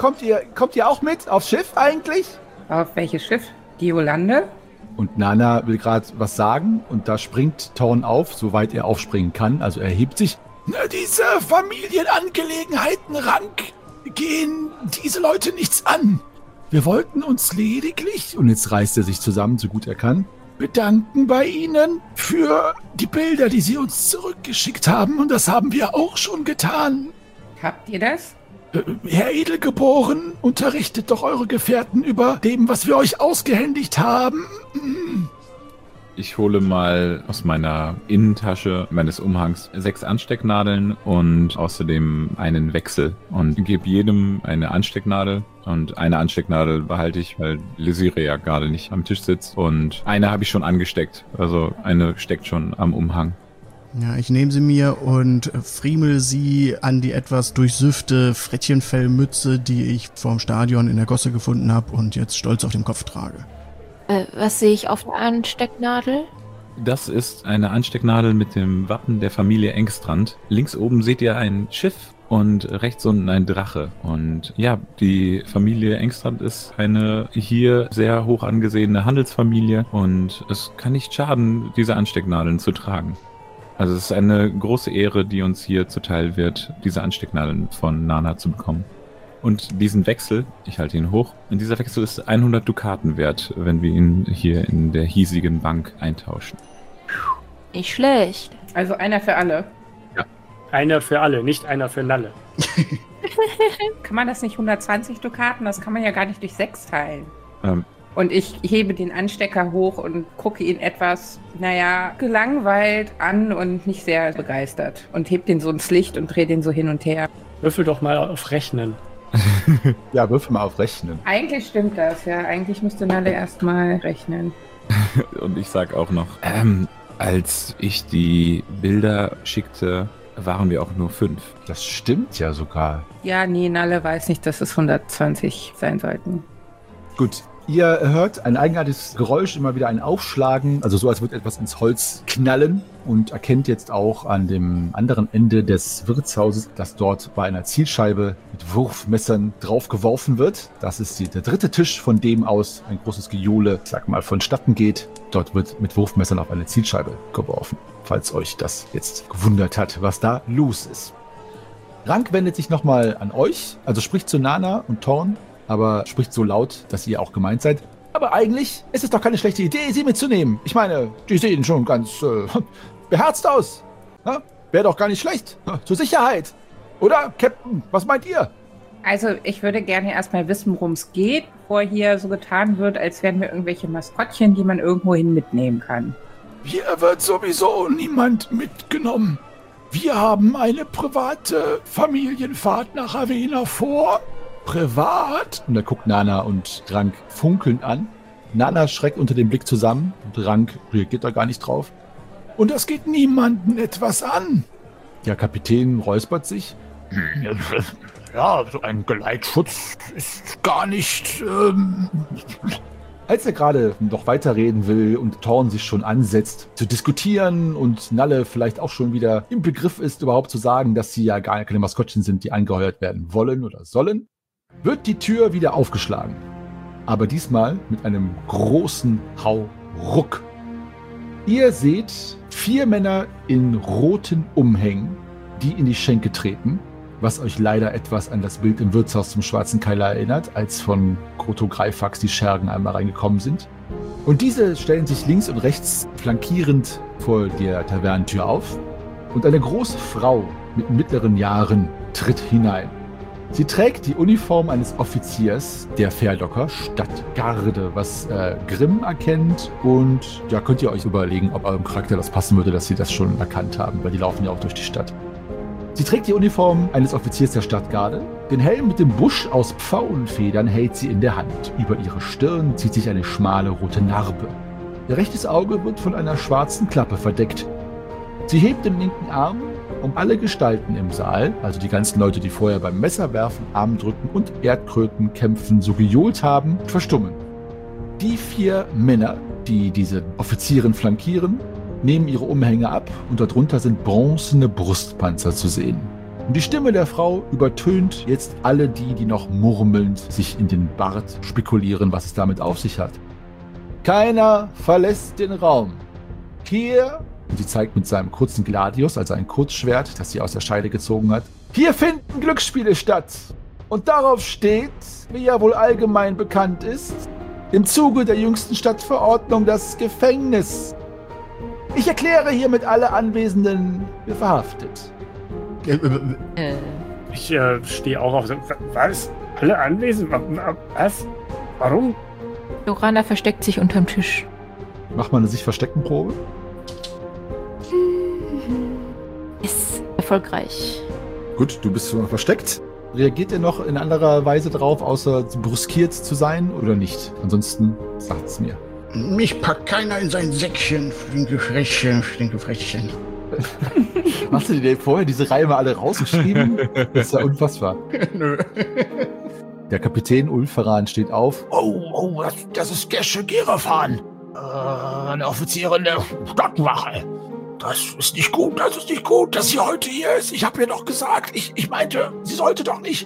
ihr auch mit aufs Schiff eigentlich? Auf welches Schiff? Die Yolande? Und Nana will gerade was sagen und da springt Thorn auf, soweit er aufspringen kann. Also er hebt sich. Diese Familienangelegenheiten, Rank, gehen diese Leute nichts an. Wir wollten uns lediglich, und jetzt reißt er sich zusammen, so gut er kann, bedanken bei Ihnen für für die Bilder, die Sie uns zurückgeschickt haben. Und das haben wir auch schon getan. Habt ihr das? Herr Edelgeboren, unterrichtet doch eure Gefährten über dem, was wir euch ausgehändigt haben. Ich hole mal aus meiner Innentasche meines Umhangs 6 Anstecknadeln und außerdem einen Wechsel und gebe jedem eine Anstecknadel. Und eine Anstecknadel behalte ich, weil Lesire ja gerade nicht am Tisch sitzt. Und eine habe ich schon angesteckt. Also eine steckt schon am Umhang. Ja, ich nehme sie mir und friemel sie an die etwas durchsüffte Frettchenfellmütze, die ich vorm Stadion in der Gosse gefunden habe und jetzt stolz auf dem Kopf trage. Was sehe ich auf der Anstecknadel? Das ist eine Anstecknadel mit dem Wappen der Familie Engstrand. Links oben seht ihr ein Schiff und rechts unten ein Drache. Und ja, die Familie Engstrand ist eine hier sehr hoch angesehene Handelsfamilie und es kann nicht schaden, diese Anstecknadeln zu tragen. Also es ist eine große Ehre, die uns hier zuteil wird, diese Anstecknadeln von Nana zu bekommen. Und diesen Wechsel, ich halte ihn hoch, und dieser Wechsel ist 100 Dukaten wert, wenn wir ihn hier in der hiesigen Bank eintauschen. Nicht schlecht. Also einer für alle. Ja. Einer für alle, nicht einer für Nalle. Kann man das nicht 120 Dukaten? Das kann man ja gar nicht durch 6 teilen. Und ich hebe den Anstecker hoch und gucke ihn etwas, gelangweilt an und nicht sehr begeistert. Und heb den so ins Licht und drehe den so hin und her. Würfel doch mal auf Rechnen. Ja, würfel mal auf Rechnen. Eigentlich stimmt das, ja. Eigentlich müsste Nalle erstmal rechnen. Und ich sag auch noch, als ich die Bilder schickte, waren wir auch nur 5. Das stimmt ja sogar. Ja, nee, Nalle weiß nicht, dass es 120 sein sollten. Gut. Ihr hört ein eigenartiges Geräusch, immer wieder ein Aufschlagen, also so, als würde etwas ins Holz knallen und erkennt jetzt auch an dem anderen Ende des Wirtshauses, dass dort bei einer Zielscheibe mit Wurfmessern drauf geworfen wird. Das ist der 3. Tisch, von dem aus ein großes Gejohle, vonstatten geht. Dort wird mit Wurfmessern auf eine Zielscheibe geworfen, falls euch das jetzt gewundert hat, was da los ist. Rank wendet sich nochmal an euch, also spricht zu Nana und Thorn, aber spricht so laut, dass ihr auch gemeint seid. Aber eigentlich ist es doch keine schlechte Idee, sie mitzunehmen. Ich meine, die sehen schon ganz beherzt aus. Wäre doch gar nicht schlecht. Zur Sicherheit. Oder, Captain, was meint ihr? Also, ich würde gerne erstmal wissen, worum es geht, bevor hier so getan wird, als wären wir irgendwelche Maskottchen, die man irgendwohin mitnehmen kann. Hier wird sowieso niemand mitgenommen. Wir haben eine private Familienfahrt nach Avena vor. Privat? Und da guckt Nana und Rank funkelnd an. Nana schreckt unter dem Blick zusammen und Rank reagiert da gar nicht drauf. Und das geht niemanden etwas an. Der Kapitän räuspert sich. Ja, so ein Geleitschutz ist gar nicht... Als er gerade noch weiterreden will und Thorn sich schon ansetzt zu diskutieren und Nalle vielleicht auch schon wieder im Begriff ist, überhaupt zu sagen, dass sie ja gar keine Maskottchen sind, die angeheuert werden wollen oder sollen, wird die Tür wieder aufgeschlagen. Aber diesmal mit einem großen Hauruck. Ihr seht 4 Männer in roten Umhängen, die in die Schenke treten, was euch leider etwas an das Bild im Wirtshaus zum Schwarzen Keiler erinnert, als von Kroto Greifax die Schergen einmal reingekommen sind. Und diese stellen sich links und rechts flankierend vor der Tavernentür auf und eine große Frau mit mittleren Jahren tritt hinein. Sie trägt die Uniform eines Offiziers der Fährdocker Stadtgarde, was Grimm erkennt, und ja, könnt ihr euch überlegen, ob eurem Charakter das passen würde, dass sie das schon erkannt haben, weil die laufen ja auch durch die Stadt. Sie trägt die Uniform eines Offiziers der Stadtgarde. Den Helm mit dem Busch aus Pfauenfedern hält sie in der Hand. Über ihre Stirn zieht sich eine schmale rote Narbe. Ihr rechtes Auge wird von einer schwarzen Klappe verdeckt. Sie hebt den linken Arm, um alle Gestalten im Saal, also die ganzen Leute, die vorher beim Messerwerfen, Armdrücken und Erdkrötenkämpfen so gejohlt haben, verstummen. Die 4 Männer, die diese Offizierin flankieren, nehmen ihre Umhänge ab und darunter sind bronzene Brustpanzer zu sehen. Und die Stimme der Frau übertönt jetzt alle die noch murmelnd sich in den Bart spekulieren, was es damit auf sich hat. Keiner verlässt den Raum. Hier, und sie zeigt mit seinem kurzen Gladius, also ein Kurzschwert, das sie aus der Scheide gezogen hat, hier finden Glücksspiele statt. Und darauf steht, wie ja wohl allgemein bekannt ist, im Zuge der jüngsten Stadtverordnung das Gefängnis. Ich erkläre hiermit alle Anwesenden für verhaftet. Ich stehe auch auf. Was? Alle anwesend? Was? Warum? Lorana versteckt sich unterm Tisch. Mach mal eine Sich-Verstecken-Probe. Ist erfolgreich. Gut, du bist schon versteckt. Reagiert ihr noch in anderer Weise drauf, außer brüskiert zu sein oder nicht? Ansonsten sagt's mir. Mich packt keiner in sein Säckchen, flinke Frettchen. Hast du dir vorher diese Reime alle rausgeschrieben? Das ist ja unfassbar. Nö. Der Kapitän Ulferan steht auf. Oh, das ist Gesche Gerefan. Eine Offizierin der Stadtwache. Das ist nicht gut, dass sie heute hier ist. Ich habe ihr doch gesagt, ich meinte, sie sollte doch nicht.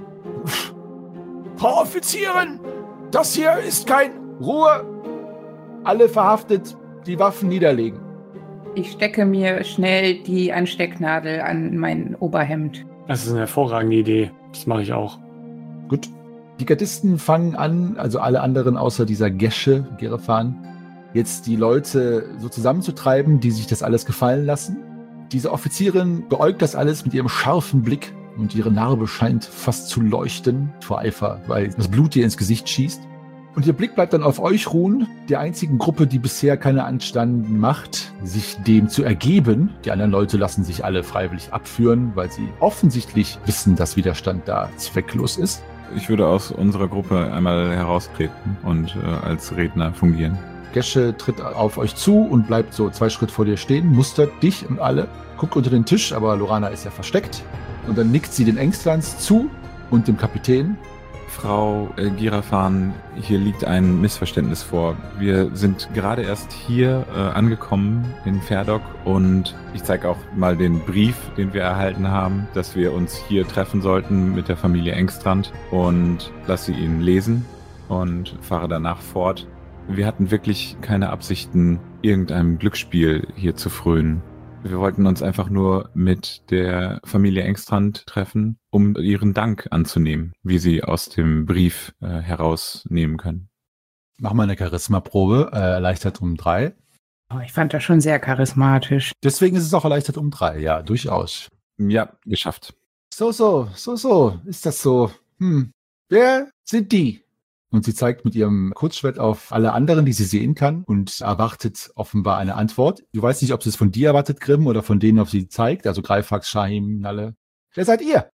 Frau Offizierin, das hier ist kein... Ruhe! Alle verhaftet, die Waffen niederlegen. Ich stecke mir schnell die Anstecknadel an mein Oberhemd. Das ist eine hervorragende Idee. Das mache ich auch. Gut. Die Gardisten fangen an, also alle anderen außer dieser Gesche, Gerefan, jetzt die Leute so zusammenzutreiben, die sich das alles gefallen lassen. Diese Offizierin beäugt das alles mit ihrem scharfen Blick und ihre Narbe scheint fast zu leuchten vor Eifer, weil das Blut ihr ins Gesicht schießt. Und ihr Blick bleibt dann auf euch ruhen, der einzigen Gruppe, die bisher keine Anstanden macht, sich dem zu ergeben. Die anderen Leute lassen sich alle freiwillig abführen, weil sie offensichtlich wissen, dass Widerstand da zwecklos ist. Ich würde aus unserer Gruppe einmal heraustreten und als Redner fungieren. Gesche tritt auf euch zu und bleibt so 2 Schritt vor dir stehen, mustert dich und alle, guckt unter den Tisch, aber Lorana ist ja versteckt. Und dann nickt sie den Ängstlands zu und dem Kapitän. Frau Gerefan, hier liegt ein Missverständnis vor. Wir sind gerade erst hier angekommen in Ferdok und ich zeige auch mal den Brief, den wir erhalten haben, dass wir uns hier treffen sollten mit der Familie Engstrand und lasse ihn lesen und fahre danach fort. Wir hatten wirklich keine Absichten, irgendeinem Glücksspiel hier zu frönen. Wir wollten uns einfach nur mit der Familie Engstrand treffen, um ihren Dank anzunehmen, wie sie aus dem Brief herausnehmen können. Mach mal eine Charisma-Probe, erleichtert um 3. Oh, ich fand das schon sehr charismatisch. Deswegen ist es auch erleichtert um 3, ja, durchaus. Ja, geschafft. So, ist das so. Wer sind die? Und sie zeigt mit ihrem Kurzschwert auf alle anderen, die sie sehen kann und erwartet offenbar eine Antwort. Du weißt nicht, ob sie es von dir erwartet, Grimm, oder von denen, auf sie zeigt, also Greifax, Shahim, Nalle. Wer seid ihr?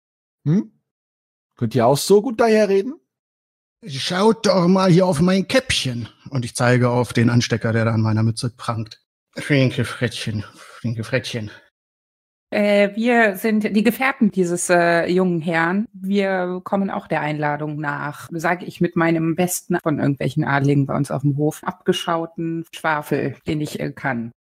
Könnt ihr auch so gut daherreden? Schaut doch mal hier auf mein Käppchen. Und ich zeige auf den Anstecker, der da an meiner Mütze prangt. Flinke Frettchen. Wir sind die Gefährten dieses jungen Herrn. Wir kommen auch der Einladung nach, sage ich mit meinem besten von irgendwelchen Adligen bei uns auf dem Hof abgeschauten Schwafel, den ich kann.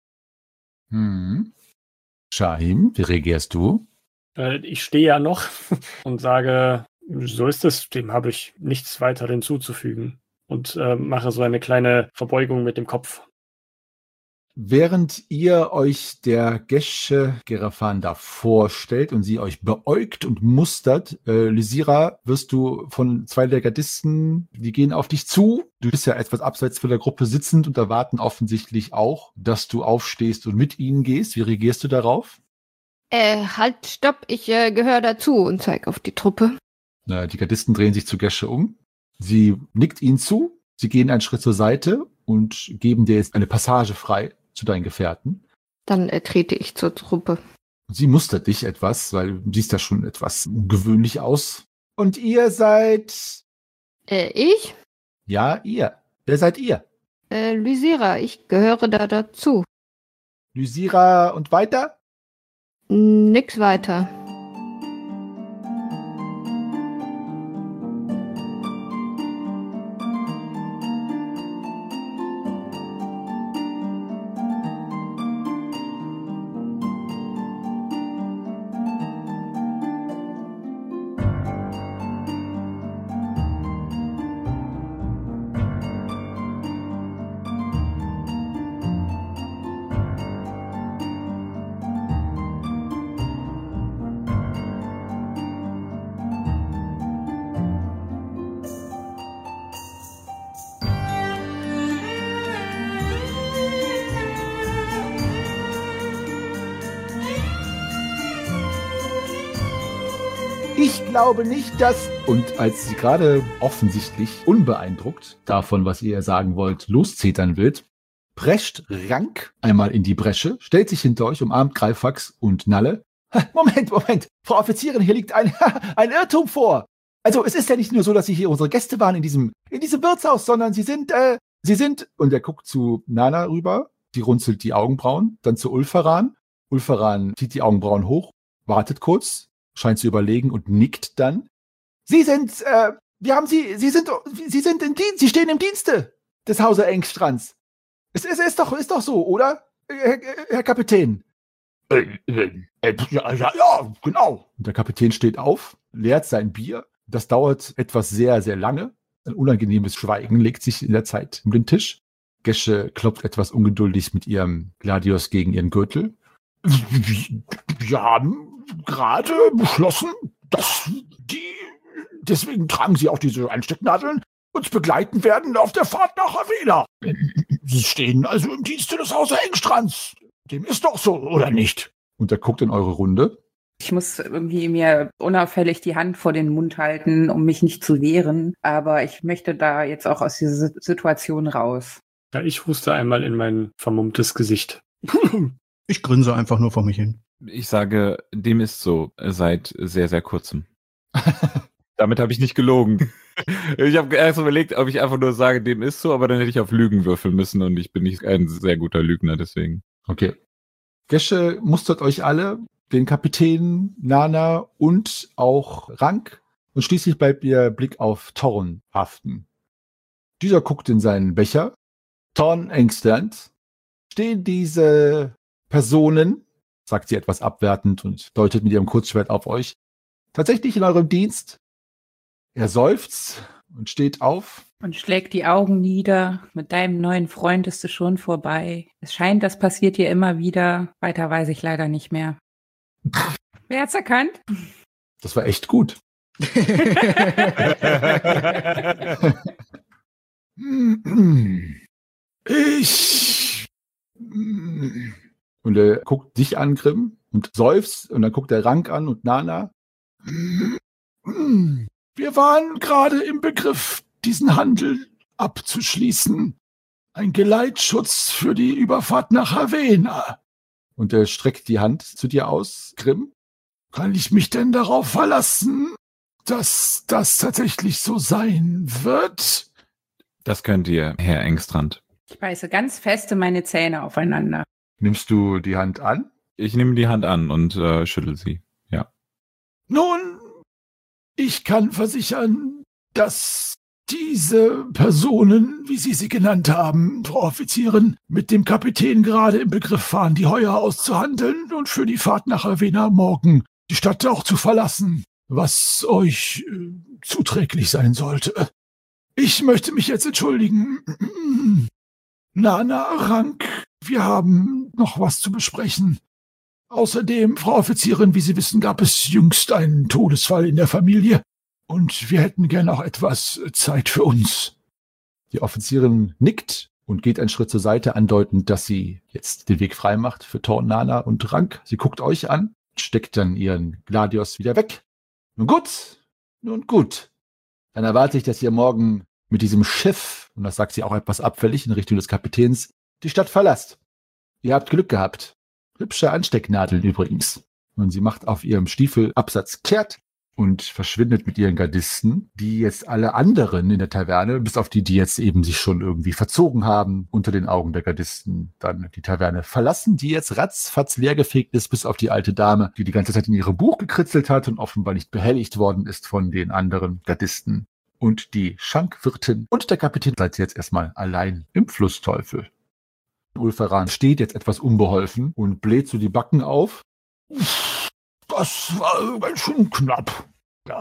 Shahim, wie reagierst du? Ich stehe ja noch und sage, so ist es, dem habe ich nichts weiter hinzuzufügen. Und mache so eine kleine Verbeugung mit dem Kopf. Während ihr euch der Gesche Gerefan da vorstellt und sie euch beäugt und mustert, Lysira, wirst du von 2 der Gardisten, die gehen auf dich zu. Du bist ja etwas abseits von der Gruppe sitzend und erwarten offensichtlich auch, dass du aufstehst und mit ihnen gehst. Wie reagierst du darauf? Halt, stopp, ich gehöre dazu und zeig auf die Truppe. Die Gardisten drehen sich zu Gesche um. Sie nickt ihnen zu, sie gehen einen Schritt zur Seite und geben dir jetzt eine Passage frei zu deinen Gefährten. Dann trete ich zur Truppe. Sie mustert dich etwas, weil du siehst da schon etwas ungewöhnlich aus. Und ihr seid... Ich? Ja, ihr. Wer seid ihr? Lysira, ich gehöre da dazu. Lysira und weiter? Nix weiter. Ich glaube nicht, dass... Und als sie gerade offensichtlich unbeeindruckt davon, was ihr sagen wollt, loszetern wird, prescht Rank einmal in die Bresche, stellt sich hinter euch, umarmt Greifax und Nalle. Moment, Frau Offizierin, hier liegt ein Irrtum vor. Also es ist ja nicht nur so, dass Sie hier unsere Gäste waren in diesem Wirtshaus, sondern Sie sind, und er guckt zu Nana rüber, die runzelt die Augenbrauen, dann zu Ulfaran. Ulfaran zieht die Augenbrauen hoch, wartet kurz, scheint zu überlegen und nickt dann. Sie sind, Sie sind im Dienst, Sie stehen im Dienste des Hauser Engstrands. Es ist doch so, oder, Herr Kapitän? Ja, genau. Und der Kapitän steht auf, leert sein Bier. Das dauert etwas sehr, sehr lange. Ein unangenehmes Schweigen legt sich in der Zeit um den Tisch. Gesche klopft etwas ungeduldig mit ihrem Gladius gegen ihren Gürtel. Wir haben gerade beschlossen, dass deswegen tragen Sie auch diese Einstecknadeln, uns begleiten werden auf der Fahrt nach Avena. Sie stehen also im Dienste des Hauser Engstrands. Dem ist doch so, oder nicht? Und er guckt in eure Runde. Ich muss irgendwie mir unauffällig die Hand vor den Mund halten, um mich nicht zu wehren. Aber ich möchte da jetzt auch aus dieser Situation raus. Ja, ich huste einmal in mein vermummtes Gesicht. Ich grinse einfach nur vor mich hin. Ich sage, dem ist so seit sehr, sehr kurzem. Damit habe ich nicht gelogen. Ich habe erst überlegt, ob ich einfach nur sage, dem ist so, aber dann hätte ich auf Lügen würfeln müssen und ich bin nicht ein sehr guter Lügner, deswegen. Okay. Gesche mustert euch alle, den Kapitän, Nana und auch Rank. Und schließlich bleibt ihr Blick auf Thorn haften. Dieser guckt in seinen Becher. Thorn Engstrand. Stehen diese Personen, sagt sie etwas abwertend und deutet mit ihrem Kurzschwert auf euch, tatsächlich in eurem Dienst? Er seufzt und steht auf. Und schlägt die Augen nieder. Mit deinem neuen Freund ist es schon vorbei. Es scheint, das passiert hier immer wieder. Weiter weiß ich leider nicht mehr. Wer hat's erkannt? Das war echt gut. Und er guckt dich an, Grimm, und seufzt. Und dann guckt er Rank an und Nana. Wir waren gerade im Begriff, diesen Handel abzuschließen. Ein Geleitschutz für die Überfahrt nach Avena. Und er streckt die Hand zu dir aus, Grimm. Kann ich mich denn darauf verlassen, dass das tatsächlich so sein wird? Das könnt ihr, Herr Engstrand. Ich beiße ganz feste meine Zähne aufeinander. Nimmst du die Hand an? Ich nehme die Hand an und schüttel sie, ja. Nun, ich kann versichern, dass diese Personen, wie Sie sie genannt haben, Frau Offizierin, mit dem Kapitän gerade im Begriff waren, die Heuer auszuhandeln und für die Fahrt nach Avena morgen die Stadt auch zu verlassen, was euch zuträglich sein sollte. Ich möchte mich jetzt entschuldigen. Nana, Rank, wir haben noch was zu besprechen. Außerdem, Frau Offizierin, wie Sie wissen, gab es jüngst einen Todesfall in der Familie. Und wir hätten gern auch etwas Zeit für uns. Die Offizierin nickt und geht einen Schritt zur Seite, andeutend, dass sie jetzt den Weg frei macht für Thorn, Nana und Rank. Sie guckt euch an, steckt dann ihren Gladius wieder weg. Nun gut. Dann erwarte ich, dass ihr morgen mit diesem Schiff, und das sagt sie auch etwas abfällig in Richtung des Kapitäns, die Stadt verlasst. Ihr habt Glück gehabt. Hübsche Anstecknadeln übrigens. Und sie macht auf ihrem Stiefelabsatz kehrt und verschwindet mit ihren Gardisten, die jetzt alle anderen in der Taverne, bis auf die jetzt eben sich schon irgendwie verzogen haben, unter den Augen der Gardisten dann die Taverne verlassen, die jetzt ratzfatz leergefegt ist, bis auf die alte Dame, die die ganze Zeit in ihrem Buch gekritzelt hat und offenbar nicht behelligt worden ist von den anderen Gardisten. Und die Schankwirtin und der Kapitän seid jetzt erstmal allein im Flussteufel. Ulfaran steht jetzt etwas unbeholfen und bläht so die Backen auf. Das war ganz schön knapp.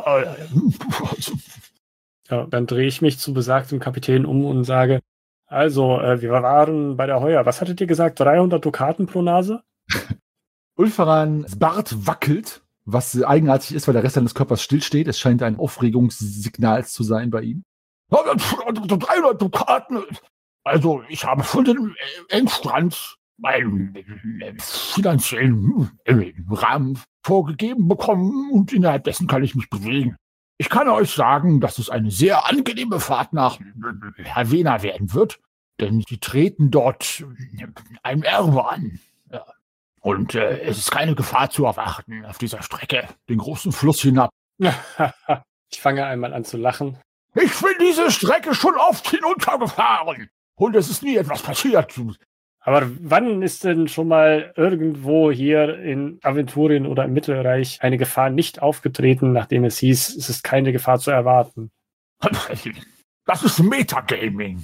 Ja, dann drehe ich mich zu besagtem Kapitän um und sage, also, wir waren bei der Heuer. Was hattet ihr gesagt? 300 Dukaten pro Nase? Ulfarans Bart wackelt, was eigenartig ist, weil der Rest seines Körpers stillsteht. Es scheint ein Aufregungssignal zu sein bei ihm. 300 Dukaten. Also, ich habe von dem Engstrand meinen finanziellen Rahmen vorgegeben bekommen und innerhalb dessen kann ich mich bewegen. Ich kann euch sagen, dass es eine sehr angenehme Fahrt nach Havena werden wird, denn sie treten dort einem Erbe an. Ja. Und es ist keine Gefahr zu erwarten auf dieser Strecke, den großen Fluss hinab. Ich fange einmal an zu lachen. Ich bin diese Strecke schon oft hinuntergefahren und es ist nie etwas passiert. Aber wann ist denn schon mal irgendwo hier in Aventurien oder im Mittelreich eine Gefahr nicht aufgetreten, nachdem es hieß, es ist keine Gefahr zu erwarten? Das ist Metagaming.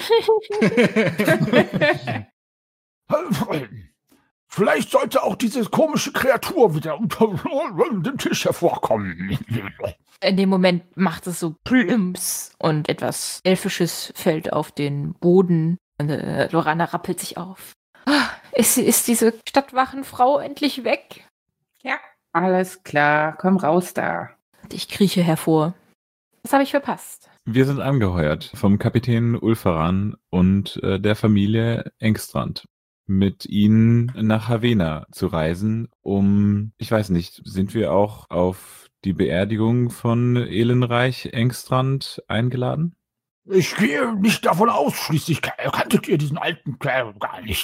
Vielleicht sollte auch diese komische Kreatur wieder unter dem Tisch hervorkommen. In dem Moment macht es so Plümps und etwas Elfisches fällt auf den Boden. Und Lorana rappelt sich auf. Ist diese Stadtwachenfrau endlich weg? Ja, alles klar. Komm raus da. Ich krieche hervor. Was habe ich verpasst? Wir sind angeheuert vom Kapitän Ulfaran und der Familie Engstrand, mit ihnen nach Havena zu reisen, ich weiß nicht, sind wir auch auf die Beerdigung von Elenreich Engstrand eingeladen? Ich gehe nicht davon aus, schließlich kanntet ihr diesen alten Kerl gar nicht.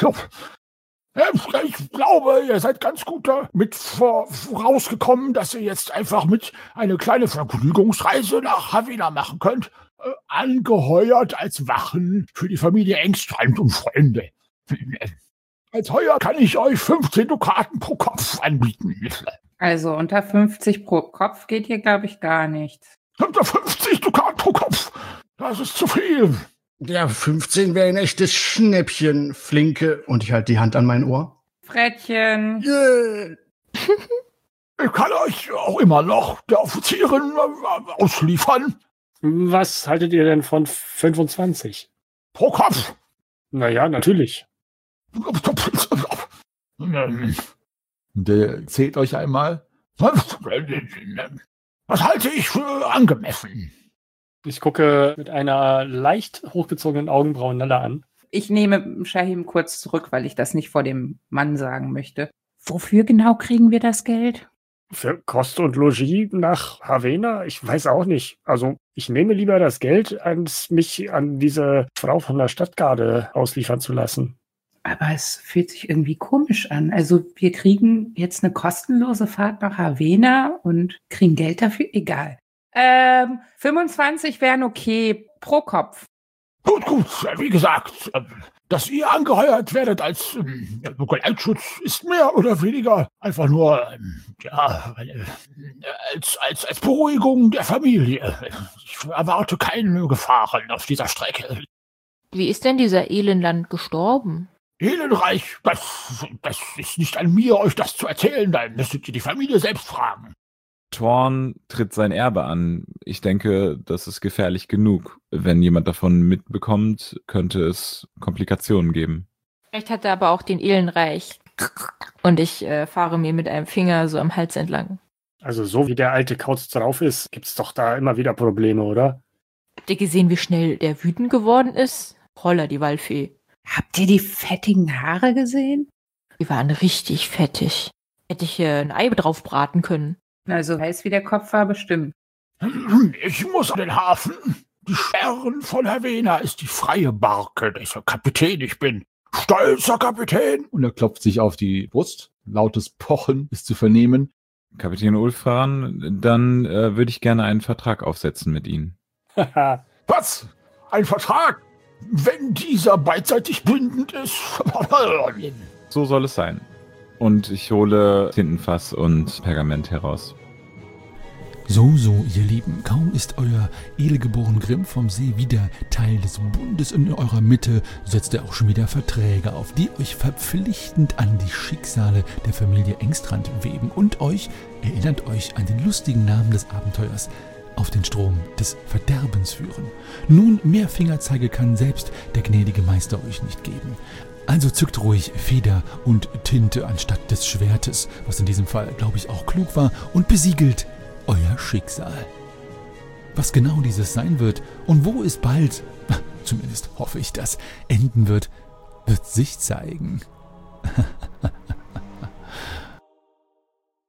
Ich glaube, ihr seid ganz gut damit vorausgekommen, dass ihr jetzt einfach mit eine kleine Vergnügungsreise nach Havena machen könnt. Angeheuert als Wachen für die Familie Engstrand und Freunde. Als Heuer kann ich euch 15 Dukaten pro Kopf anbieten. Also unter 50 pro Kopf geht hier, glaube ich, gar nicht. Unter 50 Dukaten pro Kopf? Das ist zu viel. Ja, 15 wäre ein echtes Schnäppchen, Flinke. Und ich halte die Hand an mein Ohr. Frettchen. Yeah. Ich kann euch auch immer noch der Offizierin ausliefern. Was haltet ihr denn von 25? Pro Kopf? Naja, natürlich. Der zählt euch einmal. Was halte ich für angemessen? Ich gucke mit einer leicht hochgezogenen Augenbraue Nalla an. Ich nehme Shahim kurz zurück, weil ich das nicht vor dem Mann sagen möchte. Wofür genau kriegen wir das Geld? Für Kost und Logis nach Havena? Ich weiß auch nicht. Also ich nehme lieber das Geld, als mich an diese Frau von der Stadtgarde ausliefern zu lassen. Aber es fühlt sich irgendwie komisch an. Also wir kriegen jetzt eine kostenlose Fahrt nach Havena und kriegen Geld dafür? Egal. 25 wären okay pro Kopf. Gut. Wie gesagt, dass ihr angeheuert werdet als Geleitschutz ist mehr oder weniger einfach nur als Beruhigung der Familie. Ich erwarte keine Gefahren auf dieser Strecke. Wie ist denn dieser Elenland gestorben? Elenreich, das ist nicht an mir, euch das zu erzählen. Da müsstet ihr die Familie selbst fragen. Thorn tritt sein Erbe an. Ich denke, das ist gefährlich genug. Wenn jemand davon mitbekommt, könnte es Komplikationen geben. Vielleicht hat er aber auch den Elenreich. Und ich fahre mir mit einem Finger so am Hals entlang. Also so wie der alte Kauz drauf ist, gibt's doch da immer wieder Probleme, oder? Habt ihr gesehen, wie schnell der wütend geworden ist? Holla, die Waldfee. Habt ihr die fettigen Haare gesehen? Die waren richtig fettig. Hätte ich ein Ei drauf braten können. Also heiß wie der Kopf war bestimmt. Ich muss an den Hafen. Die Sperren von Havena ist die freie Barke, dessen Kapitän ich bin. Stolzer Kapitän. Und er klopft sich auf die Brust. Lautes Pochen ist zu vernehmen. Kapitän Ulfaran, dann würde ich gerne einen Vertrag aufsetzen mit Ihnen. Was? Ein Vertrag? Wenn dieser beidseitig bindend ist? So soll es sein. Und ich hole Tintenfass und Pergament heraus. So, ihr Lieben, kaum ist euer edelgeboren Grimm vom See wieder Teil des Bundes in eurer Mitte, setzt er auch schon wieder Verträge auf, die euch verpflichtend an die Schicksale der Familie Engstrand weben und erinnert euch an den lustigen Namen des Abenteuers, auf den Strom des Verderbens führen. Nun, mehr Fingerzeige kann selbst der gnädige Meister euch nicht geben. Also zückt ruhig Feder und Tinte anstatt des Schwertes, was in diesem Fall, glaube ich, auch klug war, und besiegelt euer Schicksal. Was genau dieses sein wird und wo es bald, zumindest hoffe ich das, enden wird sich zeigen.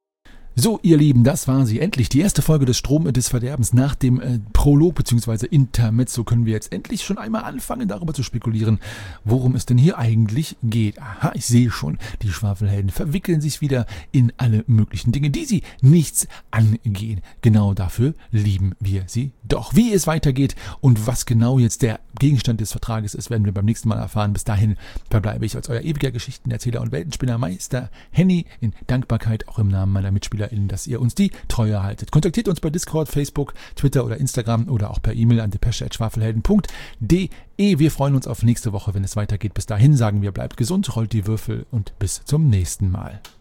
So, ihr Lieben, das war sie. Endlich die erste Folge des Strom des Verderbens. Nach dem Prolog bzw. Intermezzo können wir jetzt endlich schon einmal anfangen, darüber zu spekulieren, worum es denn hier eigentlich geht. Aha, ich sehe schon, die Schwafelhelden verwickeln sich wieder in alle möglichen Dinge, die sie nichts angehen. Genau dafür lieben wir sie doch. Wie es weitergeht und was genau jetzt der Gegenstand des Vertrages ist, werden wir beim nächsten Mal erfahren. Bis dahin verbleibe ich als euer ewiger Geschichtenerzähler und Weltenspinner Meister Henny in Dankbarkeit auch im Namen meiner MitspielerInnen, dass ihr uns die Treue haltet. Kontaktiert uns bei Discord, Facebook, Twitter oder Instagram oder auch per E-Mail an depesche@schwafelhelden.de. Wir freuen uns auf nächste Woche, wenn es weitergeht. Bis dahin sagen wir, bleibt gesund, rollt die Würfel und bis zum nächsten Mal.